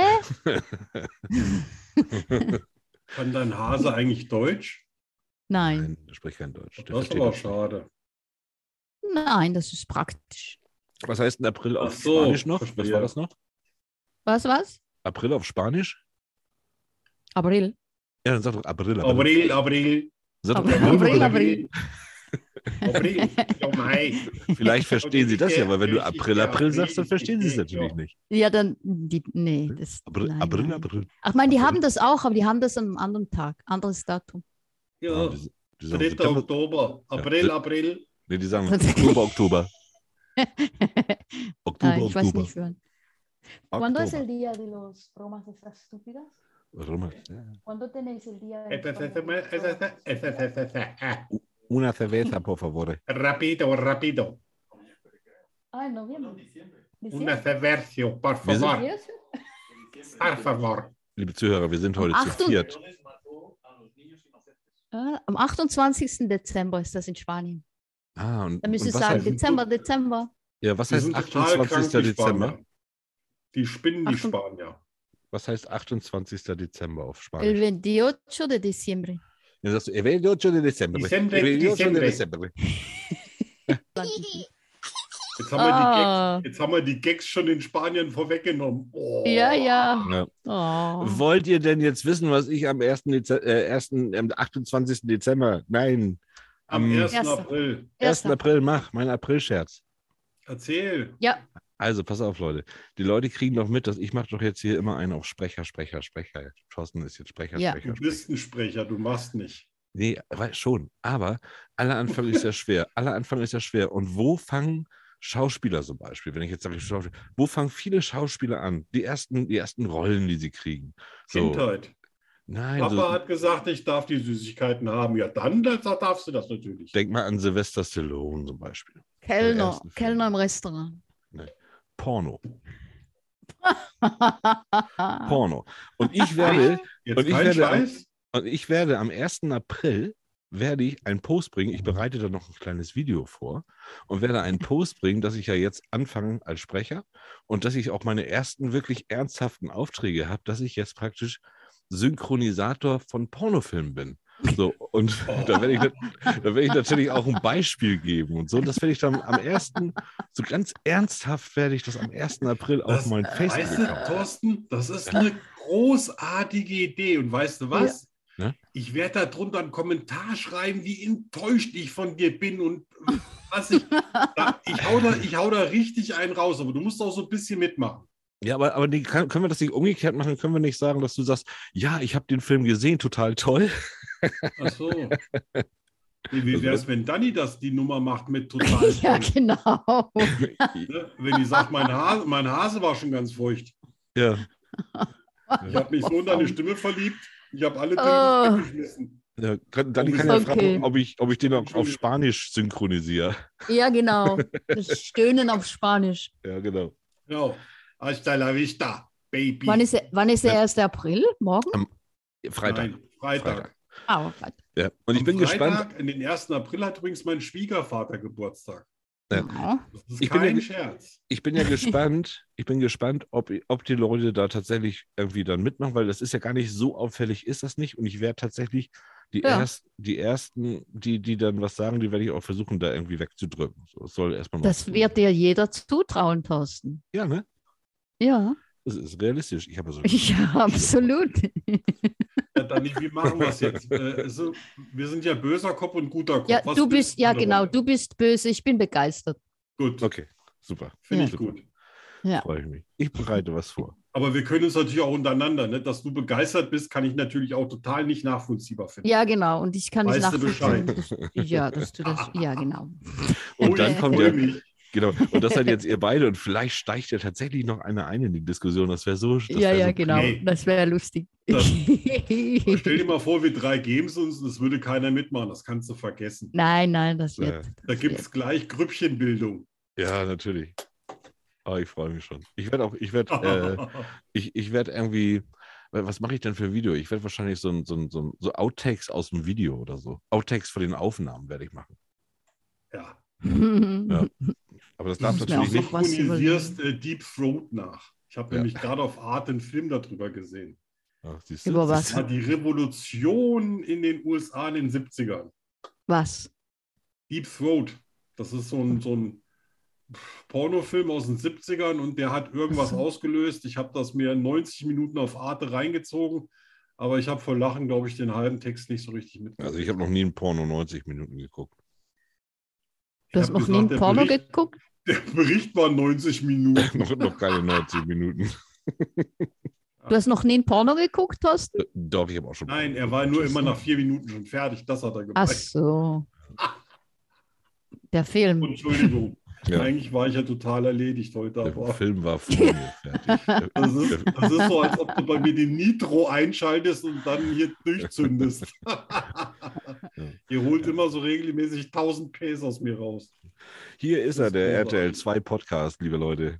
Kann dein Hase eigentlich Deutsch? Nein, Nein, der spricht kein Deutsch. Der Das ist versteht aber uns nicht. schade. nein, das ist praktisch. Was heißt denn April auf Ach so, Spanisch noch? Was verstehe. war das noch? Was, was? April auf Spanisch? April. Ja, dann sag doch April. April. April, April. Sag doch April, April. April. Oh Mai. Vielleicht verstehen sie das ja, weil wenn du Richtig, April, ja, April sagst, dann richtig, verstehen sie es richtig, natürlich ja. nicht. Ja, dann, die, nee, das, April, nein, April, nein. April. Ach, ich meine, die April. haben das auch, aber die haben das an einem anderen Tag, anderes Datum. Ja, Ja, die, die sagen dritter September, Oktober. April, Ja. April. nee, die sagen Oktober, Oktober. Oktober, Nein, ich weiß Oktober. nicht wann. ¿Cuándo es el Oktober. día de los bromas estas estúpidas? Warum? Ja. ¿Cuándo tenéis el día Eh, de Una cerveza, por favor. Rápido, rápido. Ah, en noviembre. Una cerveza, por Wir sind- favor. Por favor. Liebe Zuhörer, wir sind heute Am zu achten- viert. Ah, am achtundzwanzigsten Dezember ist das in Spanien. Ah, und, Da müsst und ihr was sagen, heißt, Dezember, Dezember. ja, was Die heißt sind total krank, achtundzwanzigster die Dezember? Spanier. Die spinnen, die Achtund- Spanier. Was heißt achtundzwanzigster Dezember auf El Spanisch? veintiocho de diciembre. Dann sagst du, el veintiocho de diciembre. Diciembre, El veintiocho de diciembre. diciembre. Jetzt haben, wir Ah. die Gags, jetzt haben wir die Gags schon in Spanien vorweggenommen. Oh. Ja, ja. Ja. Oh. Wollt ihr denn jetzt wissen, was ich am ersten Dezember, äh, ersten, am achtundzwanzigsten Dezember, nein, Am am ersten Erster. April. ersten April mach, mein Aprilscherz. Erzähl. Ja, Also, pass auf, Leute. Die Leute kriegen doch mit, dass ich mache doch jetzt hier immer einen auf Sprecher, Sprecher, Sprecher. Thorsten ist jetzt Sprecher, Ja. Sprecher, Du Sprecher. bist ein Sprecher, du machst nicht. Nee, weil schon. Aber aller Anfang ist ja schwer. Aller Anfang ist ja schwer. Und wo fangen Schauspieler zum Beispiel, wenn ich jetzt sage, Schauspieler, wo fangen viele Schauspieler an? Die ersten, die ersten Rollen, die sie kriegen. So, Kindheit. nein, Papa so, hat gesagt, ich darf die Süßigkeiten haben. Ja, dann das, darfst du das natürlich. denk mal an Sylvester Stallone zum Beispiel. Kellner, ersten Film. Kellner im Restaurant. Porno. Porno. Und ich werde, Jetzt Und ich kein werde am- Scheiß. und ich werde am ersten April werde ich einen Post bringen. Ich bereite da noch ein kleines Video vor und werde einen Post bringen, dass ich ja jetzt anfange als Sprecher und dass ich auch meine ersten wirklich ernsthaften Aufträge habe, dass ich jetzt praktisch Synchronisator von Pornofilmen bin. So, und da werde ich, nat- da werde ich natürlich auch ein Beispiel geben und so. Und das werde ich dann am ersten, so ganz ernsthaft werde ich das am ersten April auf Das, meinen weißt Facebook-Account. du, Thorsten, das ist eine großartige Idee. Und weißt du was? Ja. Ich werde darunter einen Kommentar schreiben, wie enttäuscht ich von dir bin und was ich. Da, ich, hau da, ich hau da richtig einen raus, aber du musst auch so ein bisschen mitmachen. Ja, aber, aber die, kann, können wir das nicht umgekehrt machen? Können wir nicht sagen, dass du sagst, ja, ich habe den Film gesehen, total toll. Ach so. Nee, wie Also wäre es, das- wenn Dani das die Nummer macht mit total Ja, voll, genau. ne? Wenn die sagt, mein Hase, mein Hase war schon ganz feucht. Ja. Ich habe mich so in deine Stimme verliebt. Ich habe alle Oh. Dinge weggeschmissen. Ja, kann, Dani Oh, kann ja okay. fragen, ob ich, ob ich den auf, auf Entschuldigung. Spanisch synchronisiere. Ja, genau. Das Stöhnen auf Spanisch. Ja, genau. Ja. Hasta la vista, baby. Wann ist, der- wann ist der Ja. erste April? Morgen? Freitag. Nein, Freitag. Freitag. Ah, Freitag. Ja. Und ich Am bin gespannt. Freitag, in den ersten April hat übrigens mein Schwiegervater Geburtstag. Ja. Ja. Das ist Ich bin ja kein ge- Scherz. Ich bin ja gespannt, ich bin gespannt, ob, ob die Leute da tatsächlich irgendwie dann mitmachen, weil das ist ja gar nicht so auffällig, ist das nicht. Und ich werde tatsächlich die, Ja. erst, die ersten, die, die dann was sagen, die werde ich auch versuchen, da irgendwie wegzudrücken. So, es soll erstmal mal. Das wird dir jeder zutrauen, Thorsten. Ja, ne? Ja, Das ist realistisch. Ich habe so. ja, absolut. Ja, Dani, wie machen wir es jetzt? Äh, also, wir sind ja böser Kopf und guter Kopf. Ja, Was du bist, ja in der genau, Rolle? du bist böse, ich bin begeistert. Gut, Okay, super. finde Ja. ich gut. Ja. Freue ich mich. Ich bereite was vor. Aber wir können uns natürlich auch untereinander, ne? Dass du begeistert bist, kann ich natürlich auch total nicht nachvollziehbar finden. Ja, genau. Und ich kann nicht Weißt du nachvollziehen. Dass, ja, dass du das. Ja, genau. Und Oh, dann ich kommt freu ja, mich. genau, und das seid jetzt ihr beide und vielleicht steigt ja tatsächlich noch einer ein in die Diskussion. Das wäre so. Das Ja, wär ja, so genau. Nee. Das wäre lustig. Das- Stell dir mal vor, wir drei geben es uns und es würde keiner mitmachen. Das kannst du vergessen. Nein, nein, das Ja. wird. Da gibt es gleich Grüppchenbildung. Ja, natürlich. Aber ich freue mich schon. Ich werde auch, ich werde, äh, ich, ich werde irgendwie, was mache ich denn für ein Video? Ich werde wahrscheinlich so, ein, so, ein, so, ein, so Outtakes aus dem Video oder so. Outtakes von den Aufnahmen werde ich machen. Ja. Ja. Aber das darf muss mir natürlich auch nicht. noch was Synchronisierst äh, Deep Throat nach. Ich habe Ja. nämlich gerade auf Arte einen Film darüber gesehen. Ach, siehst du? Über was? Das war die Revolution in den U S A in den siebzigern. Was? Deep Throat. Das ist so ein, so ein Pornofilm aus den siebzigern und der hat irgendwas Ach so. ausgelöst. Ich habe das mir neunzig Minuten auf Arte reingezogen, aber ich habe vor Lachen, glaube ich, den halben Text nicht so richtig mitgekriegt. Also ich habe noch nie ein Porno neunzig Minuten geguckt. Du hast hab noch nie gesagt, ein der Porno Bericht, geguckt? Der Bericht war neunzig Minuten. noch, noch keine neunzig Minuten. Du hast noch nie ein Porno geguckt, Thorsten? Äh, Doch, ich habe auch schon. Nein, Porno er war geguckt. nur immer nach vier Minuten schon fertig. Das hat er Ach gemeint. so. Der Film. Entschuldigung. Ja. Eigentlich war ich ja total erledigt heute. Der Aber Film war vor mir fertig. das, ist, das ist so, als ob du bei mir den Nitro einschaltest und dann hier durchzündest. Ihr holt immer so regelmäßig tausend Ps aus mir raus. Hier ist Das er, der ist R T L großartig. zwei Podcast, liebe Leute.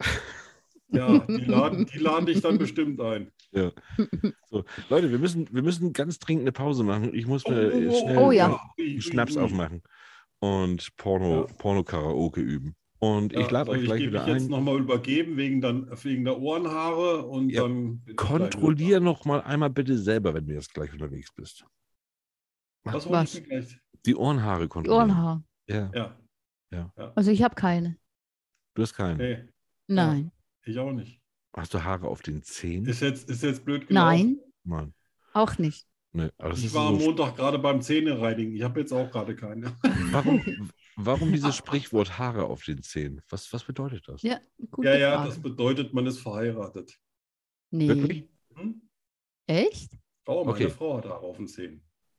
Ja, die laden, die laden dich dann bestimmt ein. Ja. So, Leute, wir müssen, wir müssen ganz dringend eine Pause machen. Ich muss mir Oh, oh, schnell oh, ja. Ui, ui, Schnaps ui. aufmachen und Porno, Ja. Porno-Karaoke üben. Und Ja, ich lade also euch gleich gebe wieder mich jetzt ein. nochmal übergeben wegen, dann, wegen der Ohrenhaare und Ja, dann. bin ich Kontrollier gleich noch mal einmal bitte selber, wenn du jetzt gleich unterwegs bist. wieder da. Was Was? wollte ich mir gleich? Die Ohrenhaare Die kontrollieren. Ohrenhaar. Ja, Ja, Also ich habe keine. du hast keinen. nee, Nein. ich auch nicht. Hast du Haare auf den Zähnen? Ist jetzt, ist jetzt blöd gelaufen. Nein, Mann. auch nicht. Nee, aber das Ich ist war am so, Montag gerade beim Zähnereinigen. Ich habe jetzt auch gerade keine. warum, warum dieses Sprichwort Haare auf den Zähnen? Was, was bedeutet das? Ja, gute Ja, ja, Frage. das bedeutet, man ist verheiratet. Nee. Wirklich? Hm? Echt? Oh, meine Okay. Frau hat Haare auf den Zähnen.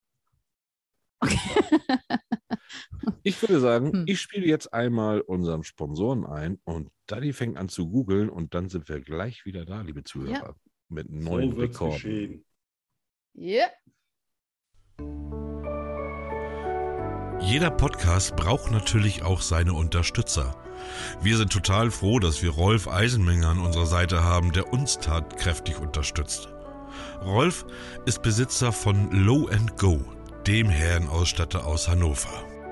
Ich würde sagen, Hm. ich spiele jetzt einmal unseren Sponsoren ein und Dani fängt an zu googeln und dann sind wir gleich wieder da, liebe Zuhörer, mit neuen So wird's Rekorden. geschehen. Ja. Jeder Podcast braucht natürlich auch seine Unterstützer. Wir sind total froh, dass wir Rolf Eisenmenger an unserer Seite haben, der uns tatkräftig unterstützt. Rolf ist Besitzer von Low and Go, dem Herrenausstatter aus Hannover.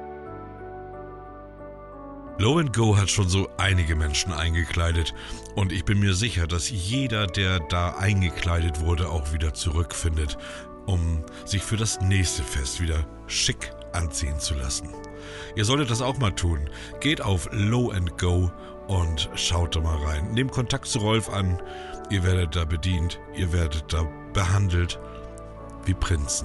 Low and Go hat schon so einige Menschen eingekleidet und ich bin mir sicher, dass jeder, der da eingekleidet wurde, auch wieder zurückfindet, um sich für das nächste Fest wieder schick anziehen zu lassen. Ihr solltet das auch mal tun. Geht auf Low and Go und schaut da mal rein. Nehmt Kontakt zu Rolf an. Ihr werdet da bedient, ihr werdet da behandelt wie Prinzen.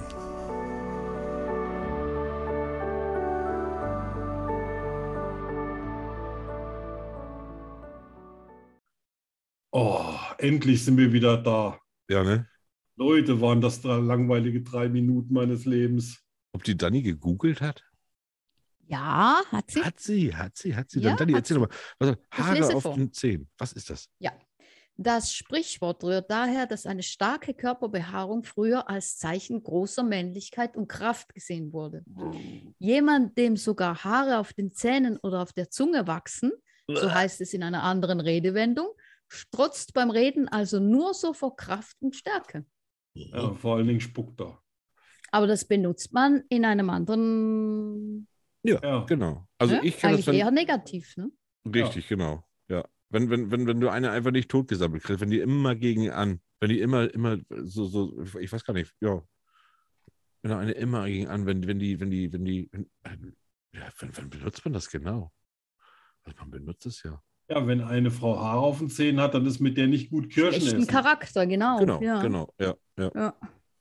Oh, endlich sind wir wieder da. Ja, ne? Leute, waren das da langweilige drei Minuten meines Lebens. ob die Dani gegoogelt hat? Ja, hat sie? Hat sie, hat sie, hat sie. Ja, Dann Dani, hat erzähl sie. doch mal. Was, Haare lese auf vor. den Zehen. Was ist das? Ja. Das Sprichwort rührt daher, dass eine starke Körperbehaarung früher als Zeichen großer Männlichkeit und Kraft gesehen wurde. Jemand, dem sogar Haare auf den Zähnen oder auf der Zunge wachsen, so heißt es in einer anderen Redewendung, strotzt beim Reden also nur so vor Kraft und Stärke. Ja, vor allen Dingen spuckt er. Aber das benutzt man in einem anderen, Ja, Ja. genau. Also ne? ich kenne das, eigentlich wenn, eher negativ. Ne? richtig, genau. Ja. Wenn, wenn, wenn, wenn du eine einfach nicht totgesammelt kriegst, wenn die immer gegen an, wenn die immer, immer so, so, ich weiß gar nicht, ja. Wenn eine immer gegen an, wenn, wenn die, wenn die, wenn die, wenn, ja, wann, wann benutzt man das genau? Also man benutzt es ja. Ja, wenn eine Frau Haare auf den Zähnen hat, dann ist mit der nicht gut Kirschen Schlechten essen. Charakter, genau. Genau, ja. genau, ja, ja. Ja.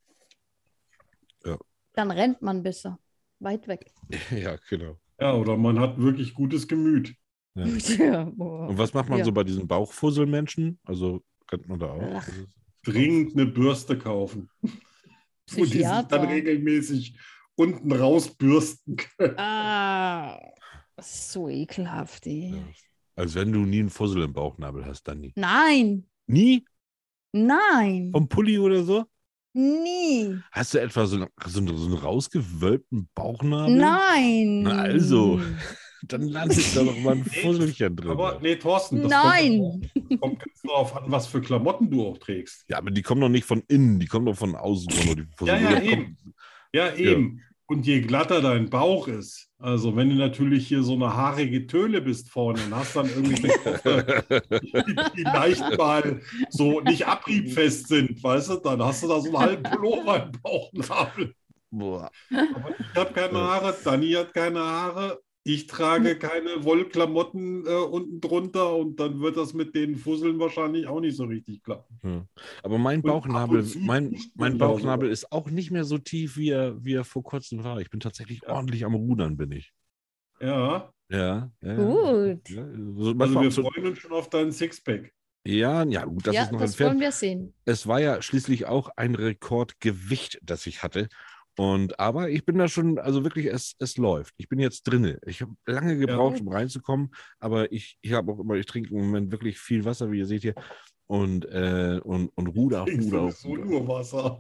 Ja. Dann rennt man besser. Weit weg. Ja, genau. Ja, oder man hat wirklich gutes Gemüt. Ja. Ja, boah. Und was macht man Ja. so bei diesen Bauchfusselmenschen? Also kennt man da auch? Ach. Also, Dringend eine Bürste kaufen. Wo die sich Psychiater. dann regelmäßig unten rausbürsten können. Ah, so ekelhaft. Ey. ja. Als wenn du nie einen Fussel im Bauchnabel hast, dann nie. Nein, Nie? nein, Vom Pulli oder so? nie, Hast du etwa so, einen- so, einen- so einen rausgewölbten Bauchnabel? nein. Na also. Dann landet da noch mal ein Fusselchen drin. Aber nee, Thorsten, das Nein. kommt, kommt ganz darauf an, was für Klamotten du auch trägst. Ja, aber die kommen doch nicht von innen, die kommen doch von außen. Nur die Fussel. Ja, ja, Oder eben. kommt- Ja, eben. Und je glatter dein Bauch ist, also wenn du natürlich hier so eine haarige Töle bist vorne und hast dann irgendwelche Stoffe, die, die leicht mal so nicht abriebfest sind, weißt du, dann hast du da so einen halben Pullover im Bauchnabel. Boah. Aber ich habe keine Haare, Dani hat keine Haare, ich trage keine Wollklamotten äh, unten drunter und dann wird das mit den Fusseln wahrscheinlich auch nicht so richtig klappen. Ja. Aber mein Und ab Bauchnabel, und zu mein, pusht mein man ja Bauchnabel sogar. ist auch nicht mehr so tief, wie er, wie er vor kurzem war. Ich bin tatsächlich Ja. ordentlich am Rudern, bin ich. Ja, Ja, ja. Gut. Ja, so also manchmal wir auch so, freuen uns schon auf deinen Sixpack. ja, ja, gut, das ja, ist noch das entfernt. wollen wir sehen. Es war ja schließlich auch ein Rekordgewicht, das ich hatte. Und aber ich bin da schon, also wirklich, es, es läuft. Ich bin jetzt drinne. Ich habe lange gebraucht, Ja. um reinzukommen, aber ich, ich habe auch immer, ich trinke im Moment wirklich viel Wasser, wie ihr seht hier. Und, äh, und, und ruder, Trinkst ruder, sowieso ruder. nur Wasser.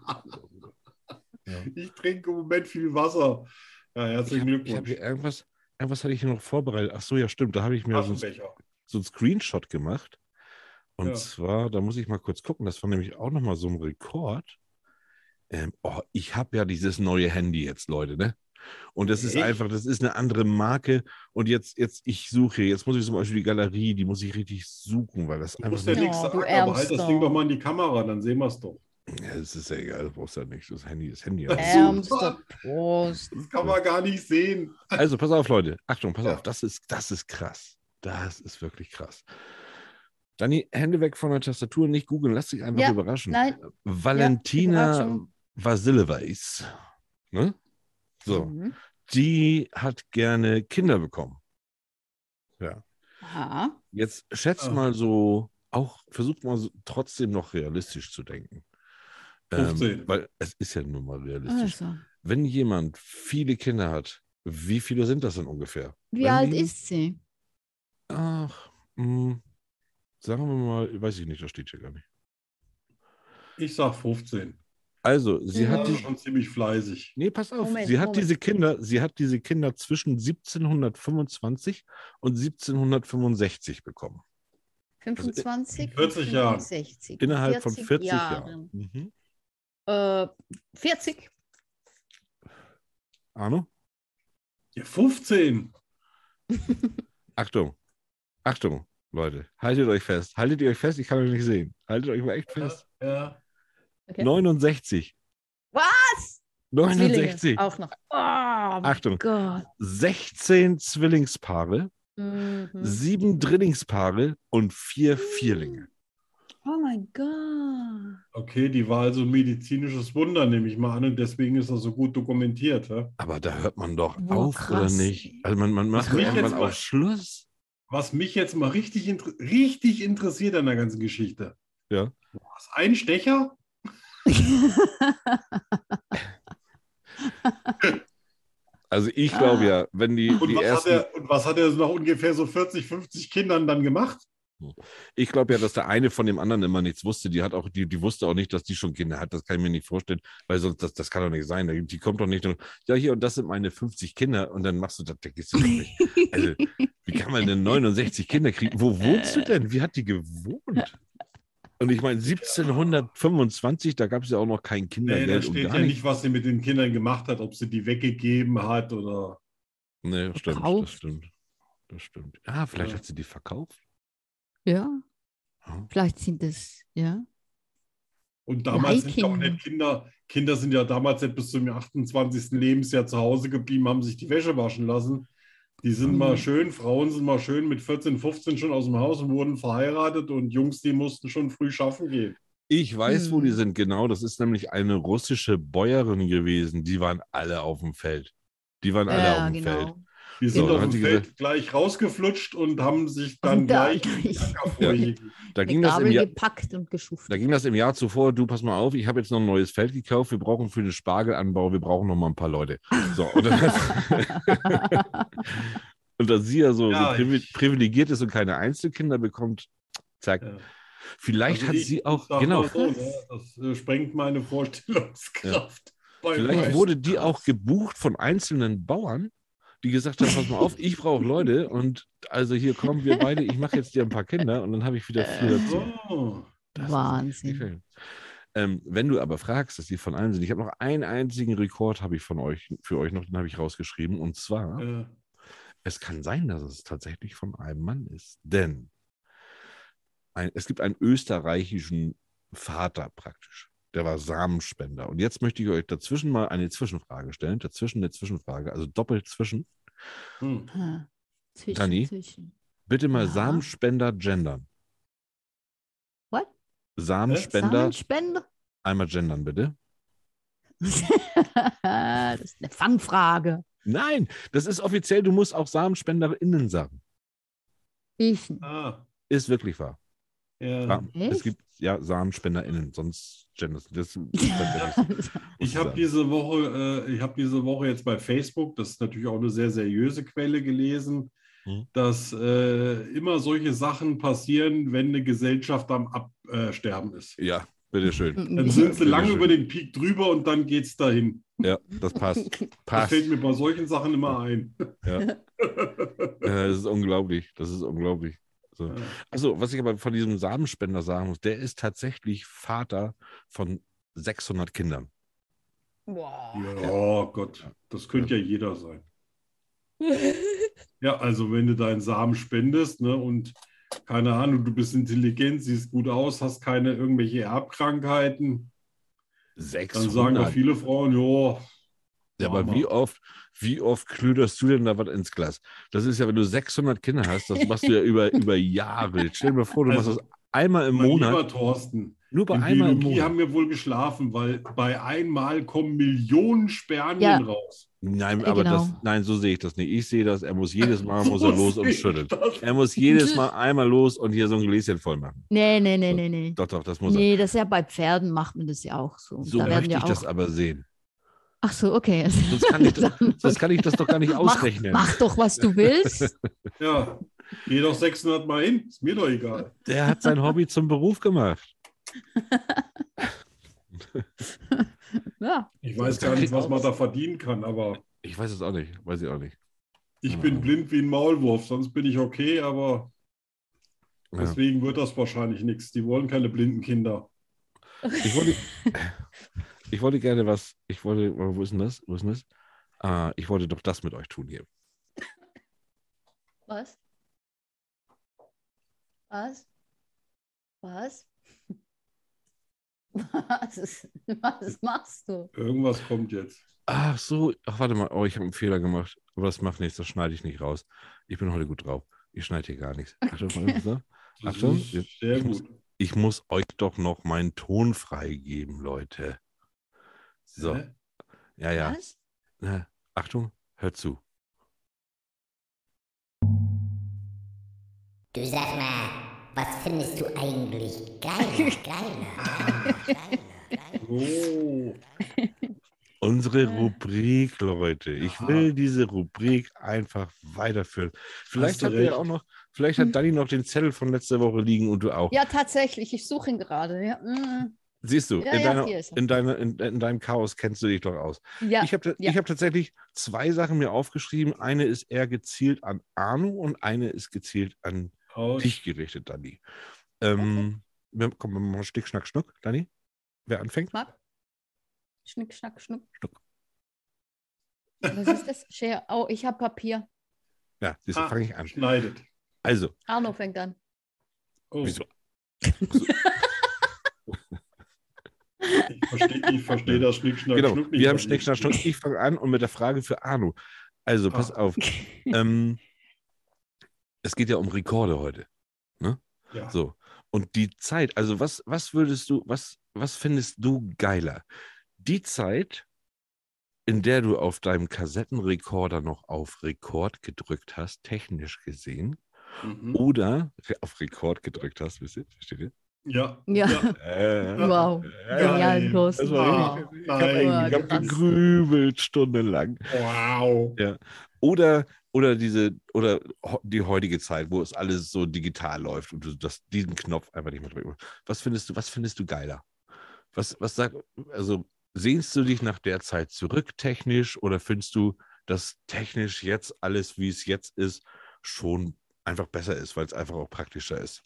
Ja. Ich trinke im Moment viel Wasser. Ja, Ich herzlichen habe hab Glückwunsch. hier irgendwas, irgendwas hatte ich hier noch vorbereitet. Ach so, ja, stimmt. Da habe ich mir so, ein- Taschenbecher. so einen Screenshot gemacht. Und Ja. zwar, da muss ich mal kurz gucken, das war nämlich auch nochmal so ein Rekord. Ähm, oh, ich habe ja dieses neue Handy jetzt, Leute, ne? Und das ist Echt? einfach, das ist eine andere Marke. Und jetzt, jetzt, ich suche, jetzt muss ich zum Beispiel die Galerie, die muss ich richtig suchen, weil das Du einfach musst ja nicht, nichts Ja, du sagen, aber halt das Ärmster. Ding doch mal in die Kamera, dann sehen wir es doch. ja, das ist ja egal, du brauchst ja nicht, das Handy ist Handy. Ja. Ärmster Prost. Das kann man gar nicht sehen. Also, pass auf, Leute. Achtung, pass Ja. auf. Das ist, das ist krass. Das ist wirklich krass. Dani, Hände weg von der Tastatur, nicht googeln, lass dich einfach Ja, überraschen. Nein, Valentina Überraschung. Vasiljevic, ne? So, Mhm. die hat gerne Kinder bekommen. Ja. Aha. Jetzt schätzt Ah. mal so, auch versucht mal so, trotzdem noch realistisch zu denken. Ähm, fünfzehn. weil es ist ja nun mal realistisch. Also, Wenn jemand viele Kinder hat, wie viele sind das denn ungefähr? wie Wenn alt die- ist sie? Ach, mh, sagen wir mal, weiß ich nicht, das steht hier gar nicht. Ich sag fünfzehn. Also, sie Mhm. hat Ja, die. schon ziemlich fleißig. Nee, pass auf, Moment, sie hat Moment. diese Kinder, sie hat diese Kinder zwischen siebzehnhundertfünfundzwanzig und siebzehnhundertfünfundsechzig bekommen. fünfundzwanzig? vierzig Jahren. sechzig. Innerhalb von vierzig Jahren. Mhm. Äh, vierzig. Arno? Ja, fünfzehn. Achtung. Achtung, Leute. Haltet euch fest. Haltet ihr euch fest, ich kann euch nicht sehen. Haltet euch mal echt Ja, fest. ja. Okay. neunundsechzig. Was? neunundsechzig. Zwillinge auch noch. Oh, Achtung. Gott. sechzehn Zwillingspaare, Mhm. sieben Drillingspaare und vier Vierlinge. Oh mein Gott. Okay, die war also ein medizinisches Wunder, nehme ich mal an, und deswegen ist das so gut dokumentiert. Ja? Aber da hört man doch Boah, auf, krass, oder nicht? ey. Also man, man macht mich irgendwann jetzt mal- auch Schluss. Was mich jetzt mal richtig, inter richtig interessiert an der ganzen Geschichte. Ja. Du hast einen Stecher? Also ich glaube ja, wenn die, Und die was, ersten... hat er, und was hat er nach ungefähr so vierzig, fünfzig Kindern dann gemacht? Ich glaube ja, dass der eine von dem anderen immer nichts wusste. Die hat auch, die, die wusste auch nicht, dass die schon Kinder hat. Das kann ich mir nicht vorstellen, weil sonst, das, das kann doch nicht sein. Die kommt doch nicht und, ja, hier, und das sind meine fünfzig Kinder und dann machst du das, da gehst du doch nicht. Also, wie kann man denn neunundsechzig Kinder kriegen? Wo wohnst du denn? Wie hat die gewohnt? Und ich meine, siebzehnhundertfünfundzwanzig, da gab es ja auch noch kein Nee, Kindergeld da und steht gar ja nicht. nicht, was sie mit den Kindern gemacht hat, ob sie die weggegeben hat oder. Nee, das stimmt, das Verkauft. stimmt. Das stimmt. Ah, vielleicht Ja. hat sie die verkauft. Ja, Ja. vielleicht sind es, ja. Und damals sind ja auch Leihkinder. nicht Kinder, Kinder sind ja damals nicht bis zum achtundzwanzigsten Lebensjahr zu Hause geblieben, haben sich die Wäsche waschen lassen. Die sind Mhm. mal schön, Frauen sind mal schön mit vierzehn, fünfzehn schon aus dem Haus und wurden verheiratet und Jungs, die mussten schon früh schaffen gehen. Ich weiß, wo die Hm. sind, genau. Das ist nämlich eine russische Bäuerin gewesen. Die waren alle auf dem Feld. Die waren alle Ja, auf dem genau. Feld. Die So, sind dann auf hat dem sie Feld gesagt- gleich rausgeflutscht und haben sich dann Und da gleich in die gleich- Acker vorgegeben. Da Eine ging, das im Gabel Jahr, gepackt und geschuftet. da ging das im Jahr zuvor, du pass mal auf, ich habe jetzt noch ein neues Feld gekauft, wir brauchen für den Spargelanbau, wir brauchen noch mal ein paar Leute. So, und, dann, und dass sie ja so, Ja, so privi- ich- privilegiert ist und keine Einzelkinder bekommt, zack. Ja. Vielleicht Also hat ich, sie auch, ich sag genau, mal so, ne, das äh, sprengt meine Vorstellungskraft. Bei vielleicht meisten. wurde die auch gebucht von einzelnen Bauern, die gesagt haben, pass mal auf, ich brauche Leute und also hier kommen wir beide, ich mache jetzt dir ein paar Kinder und dann habe ich wieder vier dazu. So. Das ist Wahnsinn. nicht gefällt. Ähm, wenn du aber fragst, dass die von allen sind, ich habe noch einen einzigen Rekord habe ich von euch, für euch noch, den habe ich rausgeschrieben und zwar, Äh, es kann sein, dass es tatsächlich von einem Mann ist, denn ein, es gibt einen österreichischen Vater praktisch, der war Samenspender und jetzt möchte ich euch dazwischen mal eine Zwischenfrage stellen, dazwischen eine Zwischenfrage, also doppelt zwischen, hm. Ha. Zwischen, Dani? zwischen. bitte mal Ja. Samenspender gendern. What? Samenspender, Samenspender? einmal gendern bitte. Das ist eine Fangfrage. Nein, das ist offiziell, du musst auch SamenspenderInnen sagen. Ich. Ah, Ist wirklich wahr. ja. Ja, es Echt? gibt ja SamenspenderInnen, sonst genders. Das ist tatsächlich so. Ich habe diese Woche, äh, ich habe diese Woche jetzt bei Facebook, das ist natürlich auch eine sehr seriöse Quelle gelesen, Mhm. dass äh, immer solche Sachen passieren, wenn eine Gesellschaft am Absterben ist. Ja, bitteschön. Dann sind sie Ja, lange schön. über den Peak drüber und dann geht es dahin. Ja, das passt. Das Passt. fällt mir bei solchen Sachen immer ein. Ja. Ja, das ist unglaublich. Das ist unglaublich. So. Also, was ich aber von diesem Samenspender sagen muss, der ist tatsächlich Vater von sechshundert Kindern. Boah. Ja, oh Gott, das könnte ja jeder sein. Ja, also wenn du deinen Samen spendest, ne, und keine Ahnung, du bist intelligent, siehst gut aus, hast keine irgendwelche Erbkrankheiten, dann sagen ja sechshundert. viele Frauen, ja, Ja, aber wie oft, wie oft klüderst du denn da was ins Glas? Das ist ja, wenn du sechshundert Kinder hast, das machst du ja über, über Jahre. Stell dir mal vor, du Also, machst das einmal im mein Monat. lieber Thorsten, Nur bei in einmal im Biologie Monat. haben wir wohl geschlafen, weil bei einmal kommen Millionen Spermien Ja. raus. Nein, Ja, aber genau. das, nein, so sehe ich das nicht. Ich sehe das, er muss jedes Mal muss er So los und sehe ich schütteln. das. Er muss jedes Mal einmal los und hier so ein Gläschen voll machen. Nee, nee, nee, nee, nee. Doch, doch, das muss Nee, das ist ja bei Pferden macht man das ja auch so. er. So da werden möchte ja ich auch. das aber sehen. Ach so, okay. Sonst kann ich das, sonst kann ich das doch gar nicht ausrechnen. Mach, mach doch, was du willst. Ja, geh doch sechshundert Mal hin, ist mir doch egal. Der hat sein Hobby zum Beruf gemacht. Ja. Ich weiß Das gar nicht, kriegt was man aus. da verdienen kann, aber Ich weiß es auch nicht. Weiß ich auch nicht. ich Ja. bin blind wie ein Maulwurf, sonst bin ich okay, aber Ja. deswegen wird das wahrscheinlich nichts. Die wollen keine blinden Kinder. Ich wollte, ich wollte gerne was, ich wollte, wo ist denn das? Wo ist denn das? Ah, ich wollte doch das mit euch tun hier. Was? Was? Was? Was, ist, was machst du? Irgendwas kommt jetzt. Ach so, ach warte mal, oh, ich habe einen Fehler gemacht. Aber das macht nichts, das schneide ich nicht raus. Ich bin heute gut drauf. Ich schneide hier gar nichts. Achtung, mal, so. Das Achtung, ist jetzt- sehr ich muss- gut. Ich muss euch doch noch meinen Ton freigeben, Leute. So, Hä? ja, ja. Was? Na, Achtung, hört zu. Du sag mal, was findest du eigentlich geiler, geiler, geiler, geiler, geiler? Oh, Unsere Äh. Rubrik, Leute. Ich Ja. will diese Rubrik einfach weiterführen. Vielleicht du habt ihr ja recht. auch noch, vielleicht hat Dani noch den Zettel von letzter Woche liegen und du auch. Ja, tatsächlich. Ich suche ihn gerade. Ja, mm. Siehst du, Ja, in, ja, deiner, hier ist er. in, deiner, in, in deinem Chaos kennst du dich doch aus. ja. Ich habe ja. ich hab tatsächlich zwei Sachen mir aufgeschrieben. Eine ist eher gezielt an Arno und eine ist gezielt an Aus. dich gerichtet, Dani. Ähm, wir, komm, wir machen Schnick, Schnack, Schnuck. Dani, wer anfängt? Schnack. Schnick, schnack, schnuck. Schnuck. Was ist das? Schere. Oh, ich habe Papier. Ja, siehst du, Ah, fange ich an. Schneidet. Also, Arno fängt an. Oh, wieso? ich verstehe ich versteh das Schnick, Schnack, Genau, Schnuck nicht. wir haben Schnick, Schnack, Schnuck. Ich fange an und mit der Frage für Arno. Also, pass Ah. auf. Ähm, es geht ja um Rekorde heute. Ja. So. Und die Zeit, also was, was würdest du, was, was findest du geiler? Die Zeit, in der du auf deinem Kassettenrekorder noch auf Rekord gedrückt hast, technisch gesehen, Mhm. oder auf Rekord gedrückt hast, wisst ihr? Versteht ihr? Ja. Ja. Äh, Wow. äh, Genial, Nein. Thorsten. das war Ah, richtig, ich habe nein. hab Krass. gegrübelt stundenlang. Wow. Ja. Oder, oder diese, oder ho- die heutige Zeit, wo es alles so digital läuft und du das, diesen Knopf einfach nicht mehr drücken. Was findest du, was findest du geiler? Was, was sag, also sehnst du dich nach der Zeit zurück technisch oder findest du, dass technisch jetzt alles, wie es jetzt ist, schon einfach besser ist, weil es einfach auch praktischer ist?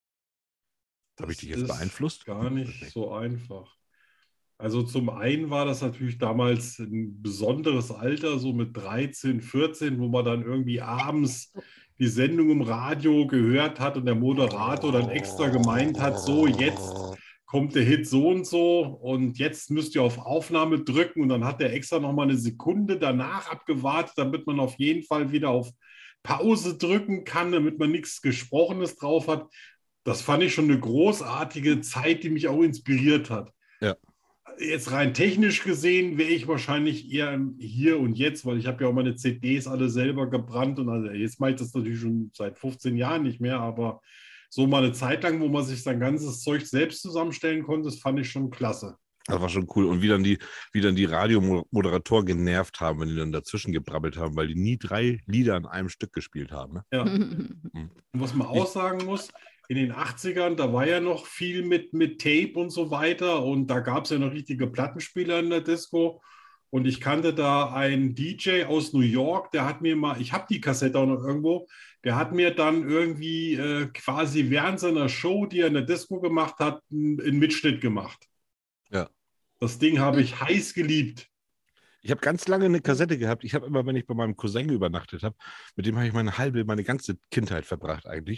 Habe ich Das dich jetzt ist beeinflusst? Gar nicht so einfach. Also zum einen war das natürlich damals ein besonderes Alter, so mit dreizehn, vierzehn, wo man dann irgendwie abends die Sendung im Radio gehört hat und der Moderator dann extra gemeint hat, so jetzt kommt der Hit so und so und jetzt müsst ihr auf Aufnahme drücken und dann hat der extra nochmal eine Sekunde danach abgewartet, damit man auf jeden Fall wieder auf Pause drücken kann, damit man nichts Gesprochenes drauf hat. Das fand ich schon eine großartige Zeit, die mich auch inspiriert hat. Ja. Jetzt rein technisch gesehen wäre ich wahrscheinlich eher im Hier und Jetzt, weil ich habe ja auch meine C Ds alle selber gebrannt und also jetzt mache ich das natürlich schon seit fünfzehn Jahren nicht mehr, aber so mal eine Zeit lang, wo man sich sein ganzes Zeug selbst zusammenstellen konnte, das fand ich schon klasse. Das war schon cool. Und wie dann die, wie dann die Radiomoderatoren genervt haben, wenn die dann dazwischen gebrabbelt haben, weil die nie drei Lieder an einem Stück gespielt haben. Ne? Ja. Und was man auch sagen muss, in den achtzigern, da war ja noch viel mit, mit Tape und so weiter und da gab es ja noch richtige Plattenspieler in der Disco und ich kannte da einen D J aus New York, der hat mir mal, ich habe die Kassette auch noch irgendwo, der hat mir dann irgendwie äh, quasi während seiner Show, die er in der Disco gemacht hat, einen Mitschnitt gemacht. Ja. Das Ding habe ich heiß geliebt. Ich habe ganz lange eine Kassette gehabt. Ich habe immer, wenn ich bei meinem Cousin übernachtet habe, mit dem habe ich meine halbe, meine ganze Kindheit verbracht eigentlich.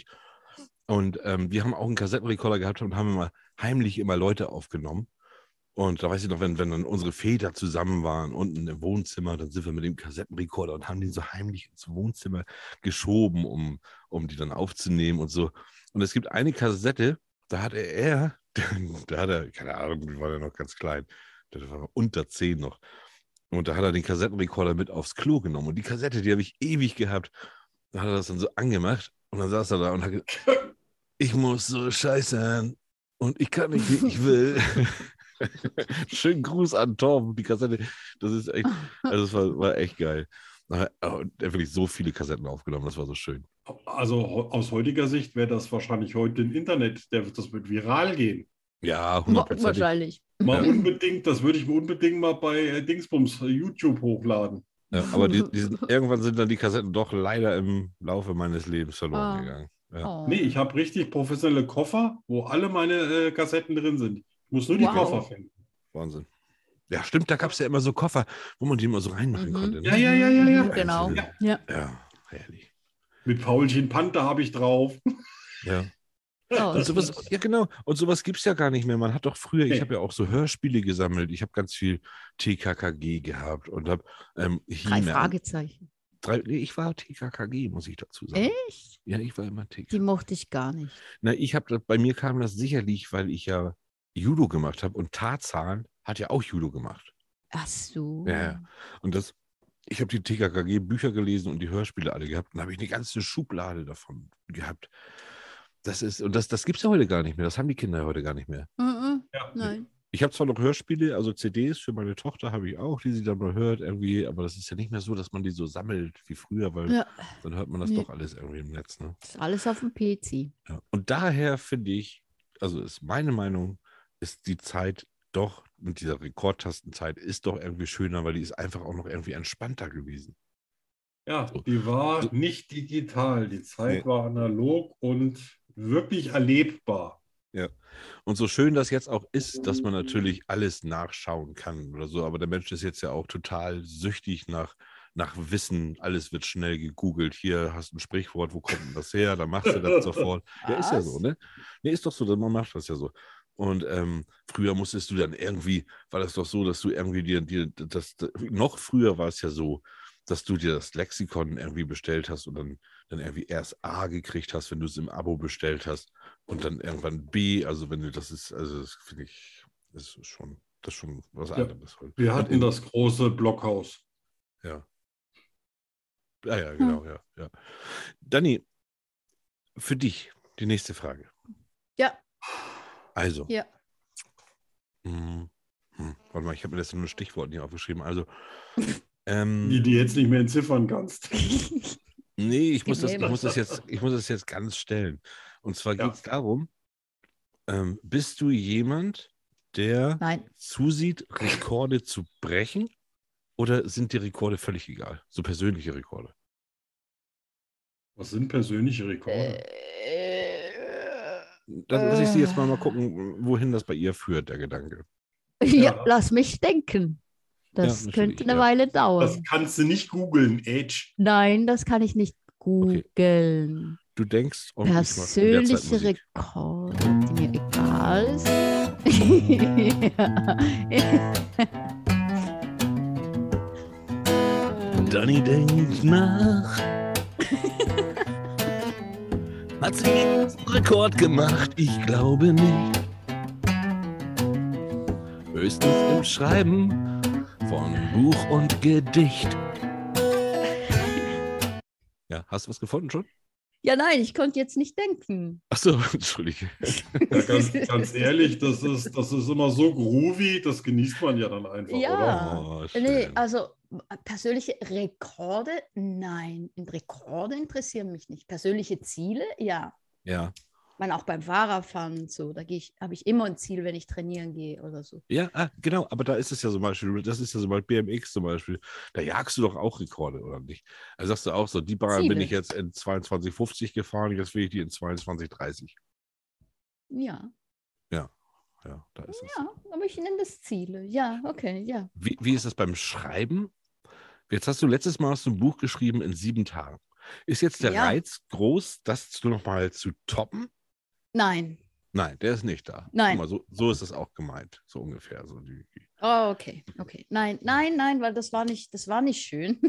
Und ähm, wir haben auch einen Kassettenrekorder gehabt und haben immer heimlich immer Leute aufgenommen. Und da weiß ich noch, wenn, wenn dann unsere Väter zusammen waren, unten im Wohnzimmer, dann sind wir mit dem Kassettenrekorder und haben den so heimlich ins Wohnzimmer geschoben, um, um die dann aufzunehmen und so. Und es gibt eine Kassette, da hat er, er da hat er, keine Ahnung, wie war der noch ganz klein, der war unter zehn noch. Und da hat er den Kassettenrekorder mit aufs Klo genommen. Und die Kassette, die habe ich ewig gehabt. Da hat er das dann so angemacht und dann saß er da und hat gesagt, ich muss so scheißern und ich kann nicht, wie ich will. Schönen Gruß an Torben, die Kassette. Das ist echt, also das war, war echt geil. Er hat wirklich so viele Kassetten aufgenommen, das war so schön. Also aus heutiger Sicht wäre das wahrscheinlich heute im Internet, der, das wird viral gehen. Ja, hundertprozentig. Wahrscheinlich. Mal Ja. unbedingt, das würde ich mir unbedingt mal bei äh, Dingsbums äh, YouTube hochladen. Ja, aber die, die sind, irgendwann sind dann die Kassetten doch leider im Laufe meines Lebens verloren Ah. gegangen. Ja. Oh. Nee, ich habe richtig professionelle Koffer, wo alle meine äh, Kassetten drin sind. Ich muss nur die Wow. Koffer finden. Wahnsinn. Ja, stimmt, da gab es ja immer so Koffer, wo man die immer so reinmachen Mhm. konnte. Ne? Ja, ja, ja, ja, ja. Mhm, Genau. Ja. Ja. Ja, herrlich. Mit Paulchen Panther habe ich drauf. Ja. Oh, Und sowas, ja, genau. Und sowas gibt es ja gar nicht mehr. Man hat doch früher, ich Nee. habe ja auch so Hörspiele gesammelt. Ich habe ganz viel T K K G gehabt und habe ähm, Drei He-Man- Fragezeichen. Drei, nee, ich war T K K G, muss ich dazu sagen. Echt? Ja, ich war immer T K K G. Die mochte ich gar nicht. Na, ich habe, bei mir kam das sicherlich, weil ich ja Judo gemacht habe und Tarzan hat ja auch Judo gemacht. Ach so. Ja, ja. Und das, ich habe die T K K G-Bücher gelesen und die Hörspiele alle gehabt. Und da habe ich eine ganze Schublade davon gehabt. Das ist, und das, das gibt es ja heute gar nicht mehr. Das haben die Kinder heute gar nicht mehr. Mhm. Ja. Nein. Ich habe zwar noch Hörspiele, also C Ds für meine Tochter habe ich auch, die sie dann mal hört irgendwie, aber das ist ja nicht mehr so, dass man die so sammelt wie früher, weil Ja. dann hört man das Nee. doch alles irgendwie im Netz. Ne? Das ist alles auf dem P C. Ja. Und daher finde ich, also ist meine Meinung, ist die Zeit doch, mit dieser Rekordtastenzeit, ist doch irgendwie schöner, weil die ist einfach auch noch irgendwie entspannter gewesen. Ja, So. die war So. nicht digital. Die Zeit Nee. war analog und wirklich erlebbar. Ja. Und so schön das jetzt auch ist, dass man natürlich alles nachschauen kann oder so, aber der Mensch ist jetzt ja auch total süchtig nach, nach Wissen. Alles wird schnell gegoogelt. Hier hast du ein Sprichwort, wo kommt denn das her? Dann machst du das sofort. Ja, ist ja Was? so, ne? Nee, ist doch so, man macht das ja so. Und ähm, früher musstest du dann irgendwie, war das doch so, dass du irgendwie dir, dir das, das, noch früher war es ja so, dass du dir das Lexikon irgendwie bestellt hast und dann, dann irgendwie erst A gekriegt hast, wenn du es im Abo bestellt hast und dann irgendwann B, also wenn du das ist, also das finde ich, das ist schon, das ist schon was Ja. anderes. Wir Und hatten in- das große Blockhaus. Ja. Ja, ja, genau, ja, ja. Dani, für dich die nächste Frage. Ja, Also, ja. hm, hm, warte mal, ich habe mir das nur ein Stichwort hier aufgeschrieben. Also, ähm, Die du jetzt nicht mehr entziffern kannst. nee, ich geht muss, das, mir ich, immer muss das so. jetzt, ich muss das jetzt ganz stellen. Und zwar Ja. geht es darum, ähm, bist du jemand, der Nein, zusieht, Rekorde zu brechen? Oder sind die Rekorde völlig egal? So persönliche Rekorde. Was sind persönliche Rekorde? äh, Das lasse ich sie jetzt mal, mal Äh. gucken, wohin das bei ihr führt, der Gedanke. ja, Ja. lass mich denken. Das natürlich, könnte eine ja. Weile dauern. Das kannst du nicht googeln, Edge. Nein, das kann ich nicht googeln. Du denkst, und ich mache in der Zeit Persönliche Musik. Rekorde, die mir egal sind. Dani denkt nach. Hat sie einen Rekord gemacht? Ich glaube nicht. Höchstens im Schreiben von Buch und Gedicht. Ja, hast du was gefunden schon? Ja, nein, ich konnte jetzt nicht denken. Achso, entschuldige. Ja, ganz, ganz ehrlich, das ist, das ist immer so groovy, das genießt man ja dann einfach, Ja. oder? Oh, schön. Nee, also persönliche Rekorde, nein. Rekorde interessieren mich nicht. Persönliche Ziele, ja. Ja. Ich meine, auch beim Fahrradfahren und so, da gehe ich, habe ich immer ein Ziel, wenn ich trainieren gehe oder so. Ja, ah, genau, aber da ist es ja zum Beispiel, das ist ja so bei B M X zum Beispiel, da jagst du doch auch Rekorde, oder nicht? Also sagst du auch so, die Bahn bin Ziele. ich jetzt in zweiundzwanzig fünfzig gefahren, jetzt will ich die in zweiundzwanzig dreißig. Ja, Ja, da ist es. ja, aber ich nenne das Ziele. Ja, okay, ja. Wie, wie ist das beim Schreiben? Jetzt hast du letztes Mal hast du ein Buch geschrieben in sieben Tagen. Ist jetzt der Ja. Reiz groß, das nochmal zu toppen? Nein. Nein, der ist nicht da. Nein. Guck mal, so, so ist es auch gemeint, so ungefähr. So die, die. Oh, okay, okay. Nein, nein, nein, weil das war nicht, das war nicht schön.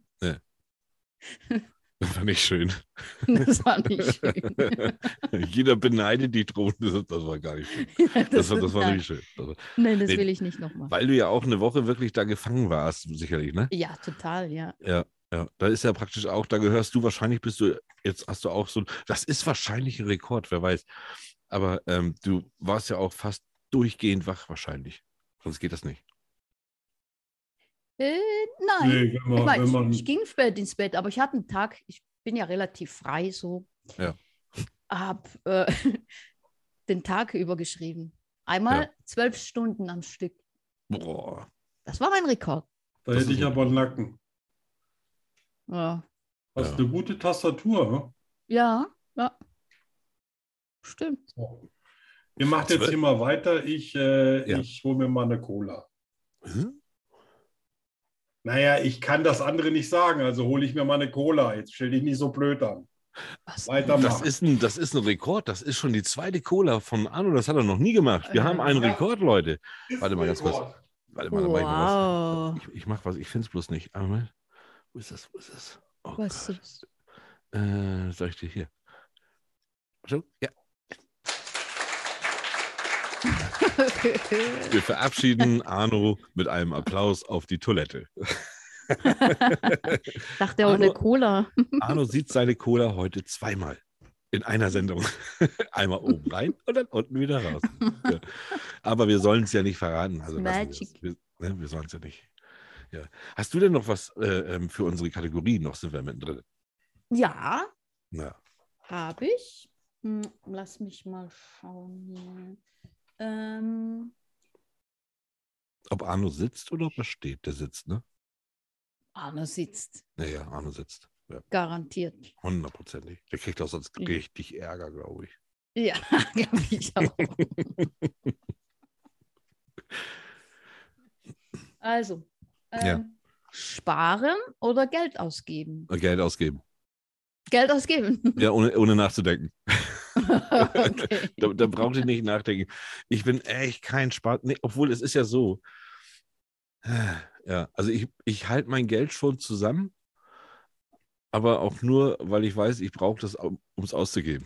Das war nicht schön. Das war nicht schön. Jeder beneidet dich drum. Das, das war gar nicht schön. Das, war, das war nein, richtig schön. Das war, nein, das Nee. will ich nicht nochmal. weil du ja auch eine Woche wirklich da gefangen warst, sicherlich, ne? Ja, total, ja. Ja, ja. Da ist ja praktisch auch, da gehörst du wahrscheinlich, bist du, jetzt hast du auch so, das ist wahrscheinlich ein Rekord, wer weiß. Aber ähm, du warst ja auch fast durchgehend wach wahrscheinlich. Sonst geht das nicht. Äh, nein. Nee, wenn man, Ich meine, wenn ich, man, ich ging spät ins Bett, aber ich hatte einen Tag, ich bin ja relativ frei so. Ja. Hab äh, den Tag über geschrieben. Einmal Ja. zwölf Stunden am Stück. Boah. Das war mein Rekord. da das hätte ist ich ein- aber einen Nacken. Ja, Hast Ja. eine gute Tastatur, ne? ja, ja. Stimmt. So. Ihr macht jetzt Zwölf- hier mal weiter. Ich, äh, Ja. ich hole mir mal eine Cola. Hm? Naja, ich kann das andere nicht sagen, also hole ich mir mal eine Cola. Jetzt stell dich nicht so blöd an. Was? Weitermachen. Das ist, ein, das ist ein Rekord. Das ist schon die zweite Cola von Arno. Das hat er noch nie gemacht. Wir Äh, haben einen ja. Rekord, Leute. Ist Warte mal ganz kurz. Rekord. Warte mal, da mach ich mal Wow. was. Ich, ich mach was, ich finde es bloß nicht. Aber Moment. Wo ist das? Wo ist das? Oh Was Gott. ist Äh, soll ich dir hier? So, ja. das? Wir verabschieden Arno mit einem Applaus auf die Toilette. Dachte auch eine Arno- Cola. Arno sieht seine Cola heute zweimal. In einer Sendung. Einmal oben rein und dann unten wieder raus. Ja. Aber wir sollen es ja nicht verraten. Also Magic. wir, ne, wir sollen es ja nicht. Ja. Hast du denn noch was äh, für unsere Kategorien? Noch sind wir mittendrin. Ja, Ja. habe ich. Hm, lass mich mal schauen hier. Ähm, Ob Arno sitzt oder ob er steht, der sitzt, ne? Arno sitzt. Naja, Arno sitzt. Ja, Garantiert. hundertprozentig. Der kriegt auch sonst Mhm. richtig Ärger, glaube ich. Ja, glaube ich auch. Also, ähm, Ja. sparen oder Geld ausgeben? Geld ausgeben. Geld ausgeben. Ja, ohne, ohne nachzudenken. Okay. Da, da braucht ihr nicht nachdenken. Ich bin echt kein Spar... Nee, obwohl es ist ja so. Ja, also ich, ich halte mein Geld schon zusammen, aber auch nur, weil ich weiß, ich brauche das, um es auszugeben.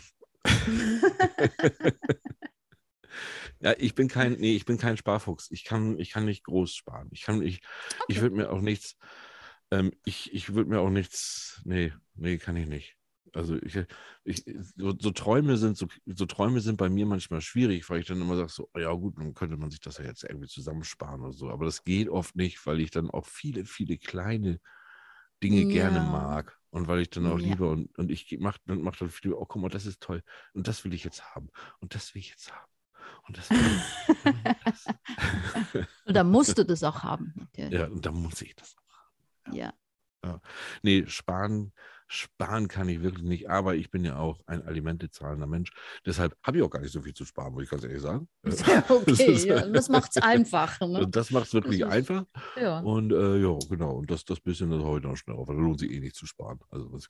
Ja, ich bin kein, nee, ich bin kein Sparfuchs. Ich kann, ich kann nicht groß sparen. Ich kann, ich, ich würde mir auch nichts, ähm, ich, ich würde mir auch nichts, nee, nee, kann ich nicht. Also ich, ich so, so Träume sind, so, so Träume sind bei mir manchmal schwierig, weil ich dann immer sage, so, ja gut, dann könnte man sich das ja jetzt irgendwie zusammensparen oder so. Aber das geht oft nicht, weil ich dann auch viele, viele kleine Dinge Ja. gerne mag. Und weil ich dann auch Ja. liebe und, und ich mache mach dann viel, oh guck mal, das ist toll. Und das will ich jetzt haben. Und das will ich jetzt haben. Und das will ich. Und das. Und dann musst du das auch haben. Natürlich. Ja, und dann muss ich das auch. Ja. Nee, sparen, sparen kann ich wirklich nicht, aber ich bin ja auch ein Alimente zahlender Mensch. Deshalb habe ich auch gar nicht so viel zu sparen, muss ich ganz ehrlich sagen. Ja, Das okay, ist- ja, das macht es einfacher. Ne? Das macht es wirklich Das ist- einfach. Ja. Und äh, ja, genau. Und das, das bisschen das heute noch schnell auf. Da lohnt sich eh nicht zu sparen. Also, was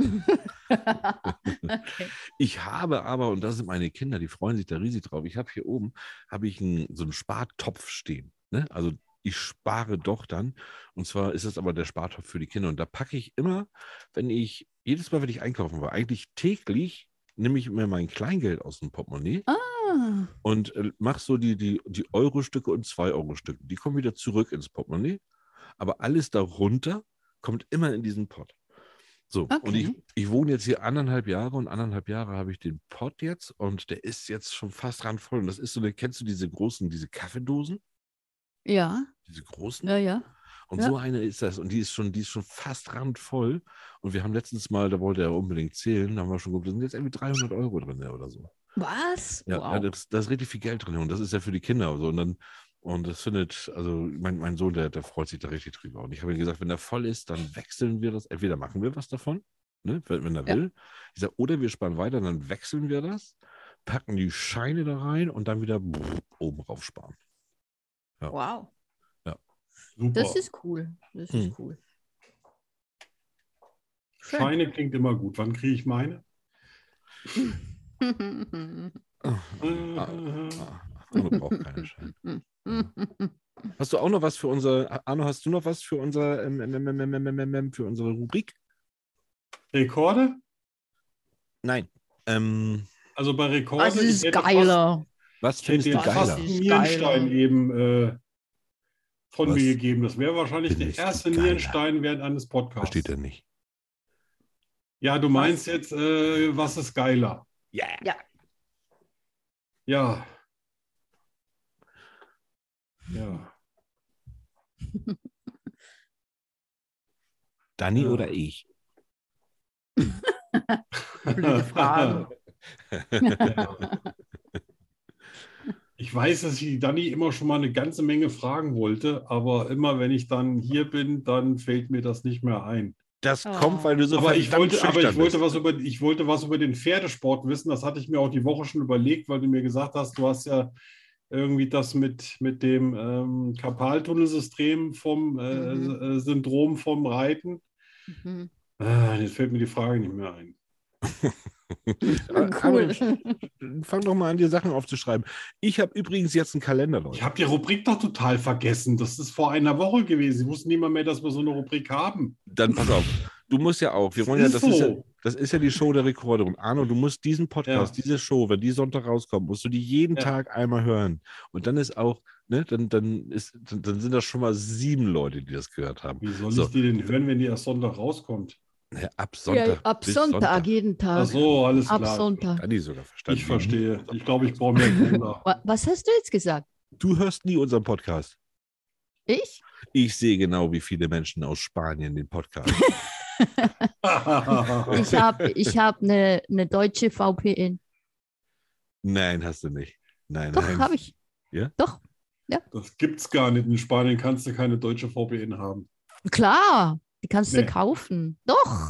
Okay. ich habe aber, und das sind meine Kinder, die freuen sich da riesig drauf. Ich habe hier oben habe ich einen, so einen Spartopf stehen. Ne? Also ich spare doch dann. Und zwar ist es aber der Spartopf für die Kinder. Und da packe ich immer, wenn ich, jedes Mal, wenn ich einkaufen war, eigentlich täglich, nehme ich mir mein Kleingeld aus dem Portemonnaie Ah, und äh, mache so die, die, die Euro-Stücke und zwei-Euro-Stücke. Die kommen wieder zurück ins Portemonnaie. Aber alles darunter kommt immer in diesen Pott. So, Okay. und ich, ich wohne jetzt hier anderthalb Jahre und anderthalb Jahre habe ich den Pott jetzt und der ist jetzt schon fast randvoll. Und das ist so, eine, kennst du diese großen, diese Kaffeedosen? ja, Diese großen? ja, ja. Und ja. so eine ist das. Und die ist schon, die ist schon fast randvoll. Und wir haben letztens mal, da wollte er unbedingt zählen, da haben wir schon geguckt, da sind jetzt irgendwie dreihundert Euro drin oder so. Was? Ja, Wow. ja das, da ist richtig viel Geld drin und das ist ja für die Kinder. So. Und, dann, und das findet, also mein, mein Sohn, der, der freut sich da richtig drüber. Und ich habe ihm gesagt, wenn der voll ist, dann wechseln wir das. Entweder machen wir was davon, ne, wenn, wenn er Ja. will. Ich sage, oder wir sparen weiter, dann wechseln wir das, packen die Scheine da rein und dann wieder brrr, oben rauf sparen. Wow. Super. Das ist cool. Das Hm. ist cool. Schön. Scheine klingt immer gut. Wann kriege ich meine? Ah, ah, Arno braucht keine Scheine. Hast du auch noch was für unser, Arno, hast du noch was für unser, ähm, ähm, ähm, ähm, ähm, ähm, ähm, für unsere Rubrik? Rekorde? Nein. Ähm, Also bei Rekorde. Das ich ist hätte geiler. was Fast, ich findest hätte du dir fast geiler? einen Ist Nierenstein geiler. eben äh, von Was mir gegeben. Das wäre wahrscheinlich der findest du erste geiler? Nierenstein während eines Podcasts. Versteht er nicht. Ja, du meinst jetzt, äh, was ist geiler? Ja. Ja. Ja. Ja. Dani Ja. oder ich? Blöde Fragen. Ja. Ich weiß, dass ich die Dani immer schon mal eine ganze Menge fragen wollte, aber immer wenn ich dann hier bin, dann fällt mir das nicht mehr ein. Das Oh. kommt, weil du so Aber ich verdammt wollte, aber schüchtern ich wollte bist. was über, ich wollte was über den Pferdesport wissen. Das hatte ich mir auch die Woche schon überlegt, weil du mir gesagt hast, du hast ja irgendwie das mit, mit dem ähm, Karpaltunnelsystem vom äh, Mhm. äh, Syndrom vom Reiten. Mhm. Ah, jetzt fällt mir die Frage nicht mehr ein. Cool. Fang doch mal an, dir Sachen aufzuschreiben. Ich habe übrigens jetzt einen Kalender, Ich Leute. habe die Rubrik doch total vergessen. Das ist vor einer Woche gewesen. Ich wusste nicht mal mehr, dass wir so eine Rubrik haben. Dann pass auf. Du musst ja auch. Wir Das wollen ja, ist das ist ja, so. das ist ja die Show der Rekorde. Und Arno, du musst diesen Podcast, Ja. diese Show, wenn die Sonntag rauskommt, musst du die jeden Ja. Tag einmal hören. Und dann ist auch, ne, dann, dann, ist, dann, dann sind das schon mal sieben Leute, die das gehört haben. Wie soll So. ich die denn hören, wenn die erst Sonntag rauskommt? Ja, ab Sonntag. Ja, ab bis Sonntag, jeden Tag. Ach so, alles ab klar. Sonntag. Hat die sogar verstanden. Ich verstehe. Ich glaube, ich brauche mehr Cola. Wa- Was hast du jetzt gesagt? Du hörst nie unseren Podcast. Ich? Ich sehe genau, wie viele Menschen aus Spanien den Podcast. Ich habe ich hab eine ne deutsche V P N. Nein, hast du nicht. Nein, Doch, nein. habe ich. Ja? Doch, Das gibt's gar nicht. In Spanien kannst du keine deutsche V P N haben. klar. Die kannst Nee. du kaufen. Doch.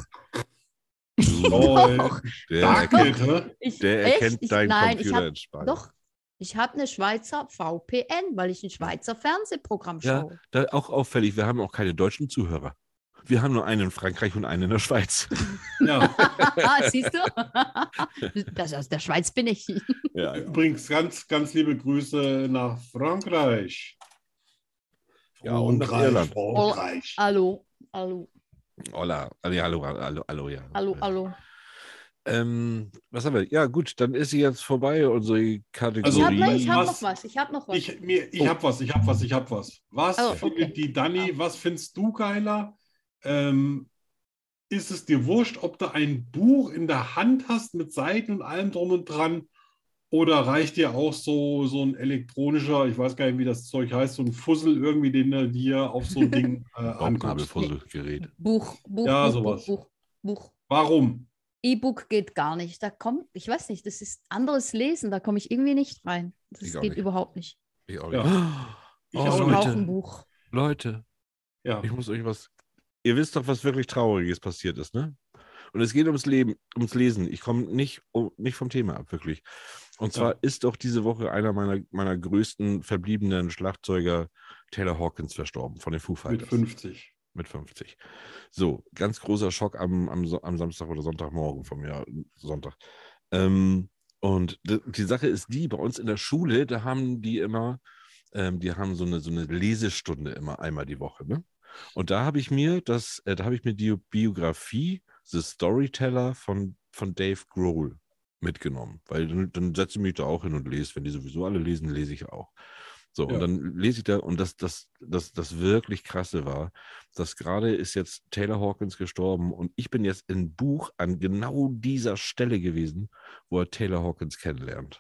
Toll. Doch. Der, Dark erkennt, Kid, hä? Ich, der echt? erkennt Ich, deinen nein, ich Computer hab, in Spanien. doch. Ich habe eine Schweizer V P N, weil ich ein Schweizer Fernsehprogramm Ja, schaue. da auch auffällig, wir haben auch keine deutschen Zuhörer. Wir haben nur einen in Frankreich und einen in der Schweiz. Ja. Siehst du? Das, aus der Schweiz bin ich. Ja, ja. Übrigens ganz, ganz liebe Grüße nach Frankreich. Ja, und nach Irland. Frankreich. Hallo, hallo, Hola. Also, ja, hallo, hallo, hallo, ja. hallo, hallo. Ähm, was haben wir? Ja, gut, dann ist sie jetzt vorbei, unsere Kategorie. Also, Ich habe noch, ich hab was- noch was. Ich habe noch was. Ich, mir- ich Oh. habe was, ich habe was, ich habe was. Was Oh, findet okay. die Dani, was findest du geiler? Ähm, ist es dir wurscht, ob du ein Buch in der Hand hast mit Seiten und allem drum und dran? Oder reicht dir auch so, so ein elektronischer, ich weiß gar nicht, wie das Zeug heißt, so ein Fussel irgendwie, den du dir auf so ein Ding äh, anguckst? Bauchnabelfusselgerät. Buch, Buch, Ja, Buch, sowas. Buch, Buch, Buch. Warum? E-Book geht gar nicht. Da kommt, ich weiß nicht, das ist anderes Lesen, da komme ich irgendwie nicht rein. Das Ich auch geht nicht. überhaupt nicht. Ich auch Ja. nicht. Ich Oh, auch Ich nicht. brauche ein Leute, Buch. Leute, Ja. ich muss euch was. Ihr wisst doch, was wirklich Trauriges passiert ist, ne? Und es geht ums Leben, ums Lesen. Ich komme nicht, um, nicht vom Thema ab, wirklich. Und zwar Ja. ist doch diese Woche einer meiner, meiner größten verbliebenen Schlagzeuger, Taylor Hawkins, verstorben von den Foo Mit Fighters. fünfzig. Mit fünfzig. So, ganz großer Schock am, am, So- am Samstag oder Sonntagmorgen vom Jahr, Sonntag. Ähm, und d- die Sache ist die, bei uns in der Schule, da haben die immer, ähm, die haben so eine, so eine Lesestunde immer einmal die Woche, ne? Und da habe ich mir das, äh, da habe ich mir die Biografie The Storyteller von, von Dave Grohl mitgenommen, weil dann, dann setze ich mich da auch hin und lese. Wenn die sowieso alle lesen, lese ich auch. So, Ja. und dann lese ich da, und das, das, das, das wirklich Krasse war, dass gerade ist jetzt Taylor Hawkins gestorben und ich bin jetzt im Buch an genau dieser Stelle gewesen, wo er Taylor Hawkins kennenlernt.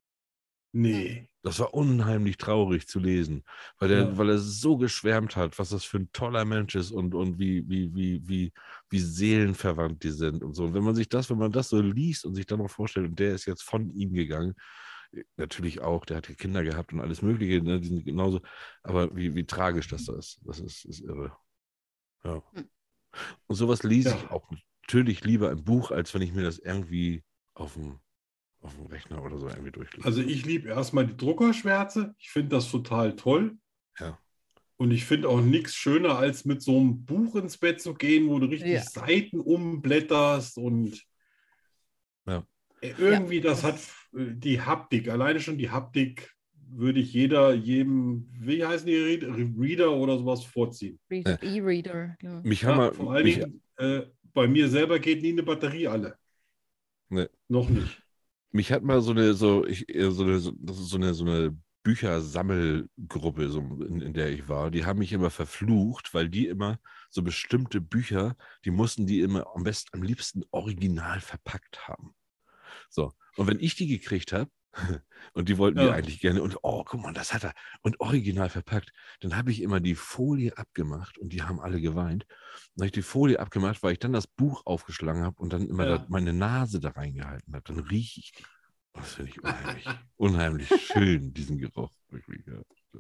Nee. Das war unheimlich traurig zu lesen, weil er, Ja. weil er so geschwärmt hat, was das für ein toller Mensch ist und, und wie, wie, wie, wie, wie seelenverwandt die sind und so. Und wenn man sich das, wenn man das so liest und sich dann noch vorstellt, und der ist jetzt von ihm gegangen, natürlich auch, der hat ja Kinder gehabt und alles Mögliche, ne, die sind genauso, aber wie, wie tragisch das da ist, das ist, ist irre. Ja. Hm. Und sowas lese Ja. ich auch natürlich lieber im Buch, als wenn ich mir das irgendwie auf dem, auf dem Rechner oder so irgendwie durchlese. Also ich liebe erstmal die Druckerschwärze. Ich finde das total toll. Ja. Und ich finde auch nichts schöner, als mit so einem Buch ins Bett zu gehen, wo du richtig Ja. Seiten umblätterst und Ja. irgendwie, das hat äh, die Haptik, alleine schon die Haptik würde ich jeder, jedem, wie heißen die Read- Reader oder sowas vorziehen. Reader, E-Reader. Ja. Mich Ja, haben vor wir, allen mich, Dingen, äh, bei mir selber geht nie eine Batterie alle. Nee. Noch nicht. mich hat mal so eine, so, ich, äh, so eine, so, das ist so eine, so eine Büchersammelgruppe, so, in, in der ich war, die haben mich immer verflucht, weil die immer so bestimmte Bücher, die mussten die immer am besten, am liebsten original verpackt haben. So, und wenn ich die gekriegt habe, und die wollten Ja. die eigentlich gerne, und oh, guck mal, das hat er, und original verpackt, dann habe ich immer die Folie abgemacht und die haben alle geweint. Dann habe ich die Folie abgemacht, weil ich dann das Buch aufgeschlagen habe und dann immer Ja. da, meine Nase da reingehalten habe. Dann rieche ich die. Das finde ich unheimlich, unheimlich schön, diesen Geruch. Wirklich, ja.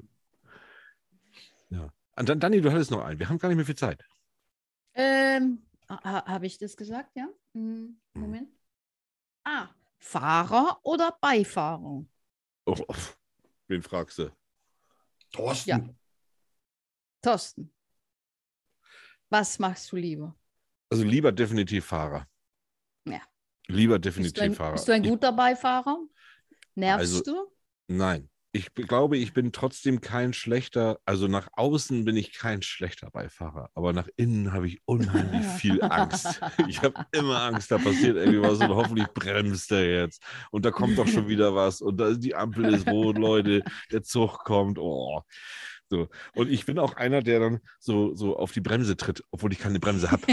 Ja. Und dann, Dani, du hattest noch einen. Wir haben gar nicht mehr viel Zeit. Ähm, ha, habe ich das gesagt, ja? Hm, Moment. Ah, Fahrer oder Beifahrer? Oh, oh, wen fragst du? Thorsten, Ja. Thorsten, was machst du lieber? Also lieber definitiv Fahrer. Ja. Lieber Bist du definitiv ein, Fahrer. bist du ein Ich- guter Beifahrer? Nervst Also- du? Nein. Ich b- glaube, ich bin trotzdem kein schlechter, also nach außen bin ich kein schlechter Beifahrer, aber nach innen habe ich unheimlich viel Angst. Ich habe immer Angst, da passiert irgendwie was und hoffentlich bremst er jetzt. Und da kommt doch schon wieder was und da, die Ampel ist rot, Leute, der Zug kommt. Oh. So. Und ich bin auch einer, der dann so, so auf die Bremse tritt, obwohl ich keine Bremse habe.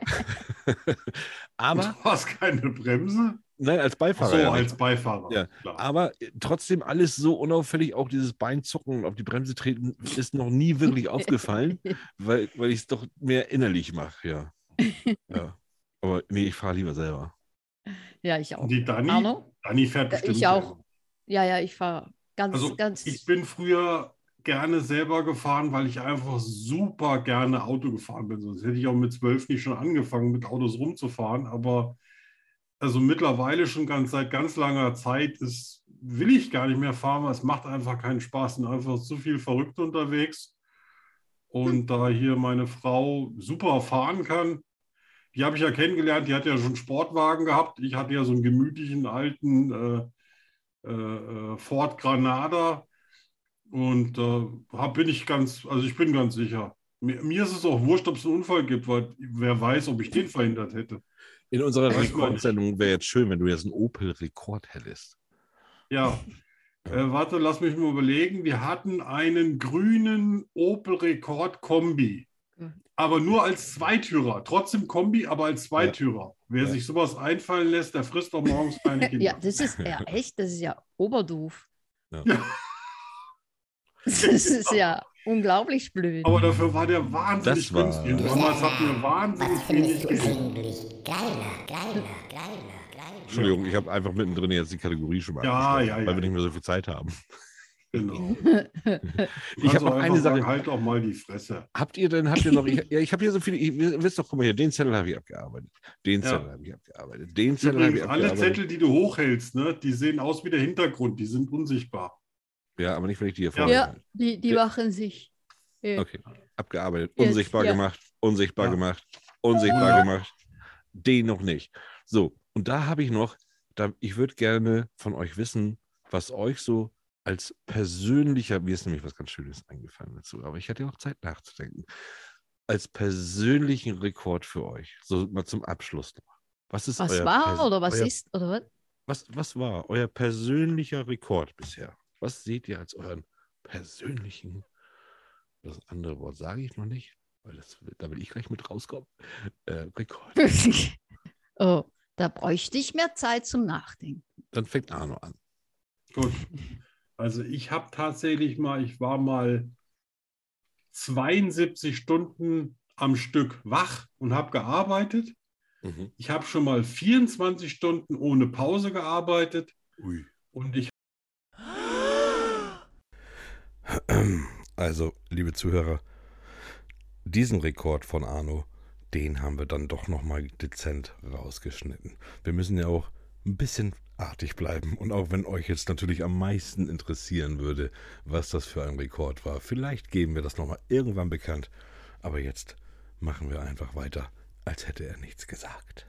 Aber, Du hast keine Bremse? nein, als Ach Beifahrer. so, ja nicht. als Beifahrer. Ja, Klar. aber trotzdem alles so unauffällig, auch dieses Beinzucken und auf die Bremse treten, ist noch nie wirklich aufgefallen, weil, weil ich es doch mehr innerlich mache, ja. ja. Aber nee, ich fahre lieber selber. Ja, ich auch. Und die Dani? Arno? Dani fährt Ja, bestimmt ich auch. selber. Ja, ja, ich fahre ganz, Also ganz. ich bin früher gerne selber gefahren, weil ich einfach super gerne Auto gefahren bin. Sonst hätte ich auch mit zwölf nicht schon angefangen, mit Autos rumzufahren. Aber also mittlerweile schon ganz seit ganz langer Zeit ist, will ich gar nicht mehr fahren, weil es macht einfach keinen Spaß. Es sind einfach zu viel Verrückte unterwegs. Und da hier meine Frau super fahren kann, die habe ich ja kennengelernt, die hat ja schon einen Sportwagen gehabt. Ich hatte ja so einen gemütlichen alten äh, äh, Ford Granada. Und äh, hab, bin ich ganz, also ich bin ganz sicher. Mir, mir ist es auch wurscht, ob es einen Unfall gibt, weil wer weiß, ob ich den verhindert hätte. In unserer Weiß man Rekordsendung wäre jetzt schön, wenn du jetzt einen Opel-Rekord hättest. Ja, äh, warte, lass mich mal überlegen. Wir hatten einen grünen Opel Rekord Kombi, aber nur als Zweitürer. Trotzdem Kombi, aber als Zweitürer. Wer Ja. sich sowas einfallen lässt, der frisst doch morgens keine Kinder. Ja, das ist ja echt, das ist ja oberdoof. Ja. Ja. Das ist ja unglaublich blöd. Aber dafür war der wahnsinnig Das war- günstig. Und damals hatten wir wahnsinnig Was wenig findest du Geld. eigentlich geiler, geiler, geiler, geiler? Entschuldigung, ich habe einfach mittendrin jetzt die Kategorie schon mal Ja, abgeschlossen, ja, weil ja. wir nicht mehr so viel Zeit haben. Genau. Ich habe noch eine Sache. Halt doch mal die Fresse. Habt ihr denn, habt ihr noch, ich, ja, ich habe hier so viele, ich, ihr wisst doch, guck mal hier, den Zettel habe ich abgearbeitet, den Ja. Zettel habe ich abgearbeitet, den Zettel habe Übrigens, ich alle abgearbeitet. Zettel, die du hochhältst, ne, die sehen aus wie der Hintergrund, die sind unsichtbar. Ja, aber nicht, wenn ich die hier Ja. vorne Ja, halte. die, die Ja. machen sich. äh, Okay, abgearbeitet, Jetzt, unsichtbar ja. gemacht, unsichtbar Ja. gemacht, unsichtbar Ja. gemacht, den noch nicht. So, und da habe ich noch, da, ich würde gerne von euch wissen, was euch so als persönlicher, mir ist nämlich was ganz Schönes eingefallen dazu, aber ich hatte ja auch Zeit nachzudenken, als persönlichen Rekord für euch, so mal zum Abschluss noch. Was ist Was euer war Pers- oder was euer, ist oder was? was, was war euer persönlicher Rekord bisher? Was seht ihr als euren persönlichen, das andere Wort sage ich noch nicht, weil das, da will ich gleich mit rauskommen, äh, Rekord. Oh, da bräuchte ich mehr Zeit zum Nachdenken. Dann fängt Arno an. Gut. Also ich habe tatsächlich mal, ich war mal zweiundsiebzig Stunden am Stück wach und habe gearbeitet. Mhm. Ich habe schon mal vierundzwanzig Stunden ohne Pause gearbeitet. Ui. Und ich Also, liebe Zuhörer, diesen Rekord von Arno, den haben wir dann doch nochmal dezent rausgeschnitten. Wir müssen ja auch ein bisschen artig bleiben. Und auch wenn euch jetzt natürlich am meisten interessieren würde, was das für ein Rekord war, vielleicht geben wir das nochmal irgendwann bekannt. Aber jetzt machen wir einfach weiter, als hätte er nichts gesagt.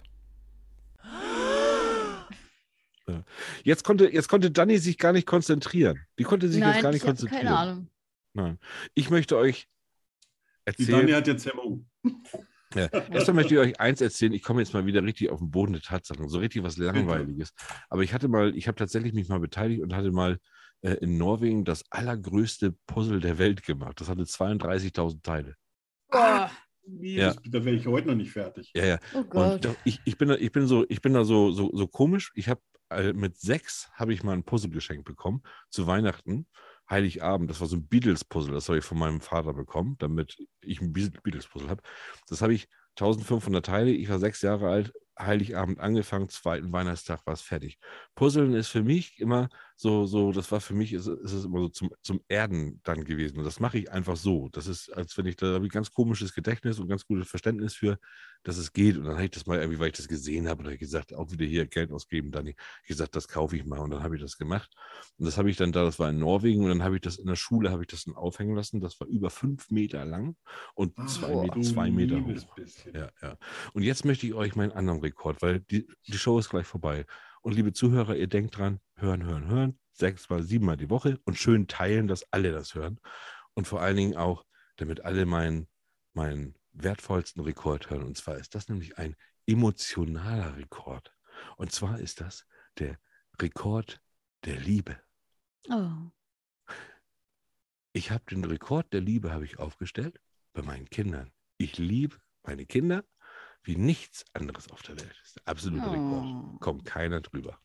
Jetzt konnte, jetzt konnte Dani sich gar nicht konzentrieren. Die konnte sich jetzt Nein, gar ich nicht habe konzentrieren. keine Ahnung. Nein. Ich möchte euch die Dani erzählen. hat jetzt M U. Ja, erstmal möchte ich euch eins erzählen. Ich komme jetzt mal wieder richtig auf den Boden der Tatsachen. So richtig was Langweiliges. Aber ich hatte mal, ich habe tatsächlich mich mal beteiligt und hatte mal äh, in Norwegen das allergrößte Puzzle der Welt gemacht. Das hatte zweiunddreißigtausend Teile. Oh, Nee, Ja. das, da wäre ich heute noch nicht fertig. Ja, ja. oh Und Gott. da, ich, ich bin da, ich bin so, ich bin da so, so, so komisch. Ich habe äh, mit sechs habe ich mal ein Puzzle geschenkt bekommen zu Weihnachten, Heiligabend. Das war so ein Beatles-Puzzle. Das habe ich von meinem Vater bekommen, damit ich ein Beatles-Puzzle habe. Das habe ich eintausendfünfhundert Teile. Ich war sechs Jahre alt. Heiligabend angefangen, zweiten Weihnachtstag war es fertig. Puzzeln ist für mich immer so, so, das war für mich, ist, ist es immer so zum, zum Erden dann gewesen. Und das mache ich einfach so. Das ist, als wenn ich, da habe ich ganz komisches Gedächtnis und ganz gutes Verständnis für, dass es geht. Und dann habe ich das mal irgendwie, weil ich das gesehen habe, und habe ich gesagt, auch wieder hier Geld ausgeben, dann ich gesagt, das kaufe ich mal. Und dann habe ich das gemacht. Und das habe ich dann da, das war in Norwegen, und dann habe ich das in der Schule, habe ich das dann aufhängen lassen. Das war über fünf Meter lang und Ah, zwei, oh, Meter, du zwei Meter liebes hoch. bisschen. Ja, ja. Und jetzt möchte ich euch meinen anderen Rekord, weil die, die Show ist gleich vorbei. Und liebe Zuhörer, ihr denkt dran, hören, hören, hören, sechsmal, siebenmal die Woche und schön teilen, dass alle das hören. Und vor allen Dingen auch, damit alle meinen, meinen wertvollsten Rekord hören. Und zwar ist das nämlich ein emotionaler Rekord. Und zwar ist das der Rekord der Liebe. Oh. ich habe den Rekord der Liebe habe ich aufgestellt bei meinen Kindern. Ich liebe meine Kinder wie nichts anderes auf der Welt. Das ist der absolute Oh. Rekord. Kommt keiner drüber.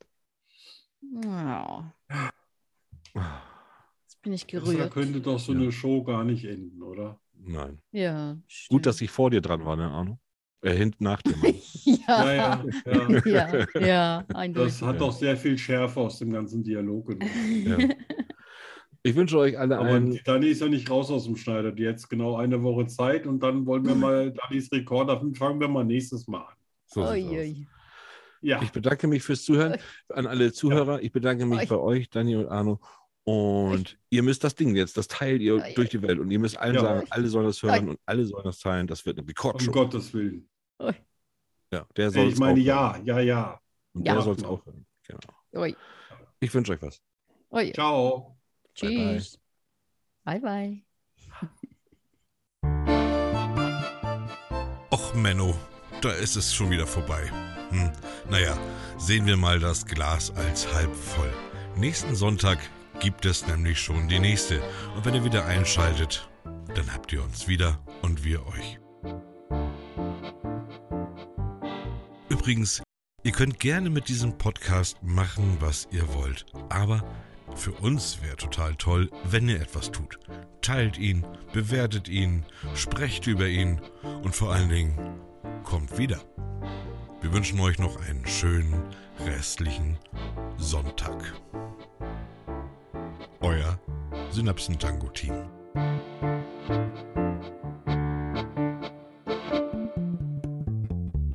Ja, Ah, jetzt bin ich Da gerührt. könnte doch so Ja. eine Show gar nicht enden, oder? nein. Ja, stimmt. Gut, dass ich vor dir dran war, ne, Arno? Äh, hinten nach dir. Mann. Ja, Ja, ja, ja. ja, ja, Das eindeutig. hat Ja. doch sehr viel Schärfe aus dem ganzen Dialog genommen. Ja. Ich wünsche euch alle Aber einen. die Dani ist ja nicht raus aus dem Schneider. Die hat jetzt genau eine Woche Zeit und dann wollen wir mal Danis Rekord, dann fangen wir mal nächstes Mal an. So sieht's aus. Uiui. Ja, Ich bedanke mich fürs Zuhören an alle Zuhörer. Ich bedanke mich Ui. bei euch, Dani und Arno. Und ihr müsst das Ding jetzt, das teilt ihr Ui. durch die Welt. Und ihr müsst allen Ja. sagen, alle sollen das hören und alle sollen das teilen. Das wird eine um Rekordshow. Gottes Willen. Ja, der soll Ich es meine, auch hören. ja, ja, ja. Und Ja. der soll es Genau. auch hören. Genau. Ui. Ich wünsche euch was. Ui. Ciao. Tschüss. Bye, bye. Och Menno, da ist es schon wieder vorbei. Hm, naja, sehen wir mal das Glas als halb voll. Nächsten Sonntag gibt es nämlich schon die nächste. Und wenn ihr wieder einschaltet, dann habt ihr uns wieder und wir euch. Übrigens, ihr könnt gerne mit diesem Podcast machen, was ihr wollt. Aber für uns wäre total toll, wenn ihr etwas tut. Teilt ihn, bewertet ihn, sprecht über ihn und vor allen Dingen kommt wieder. Wir wünschen euch noch einen schönen restlichen Sonntag. Euer Synapsen-Tango-Team.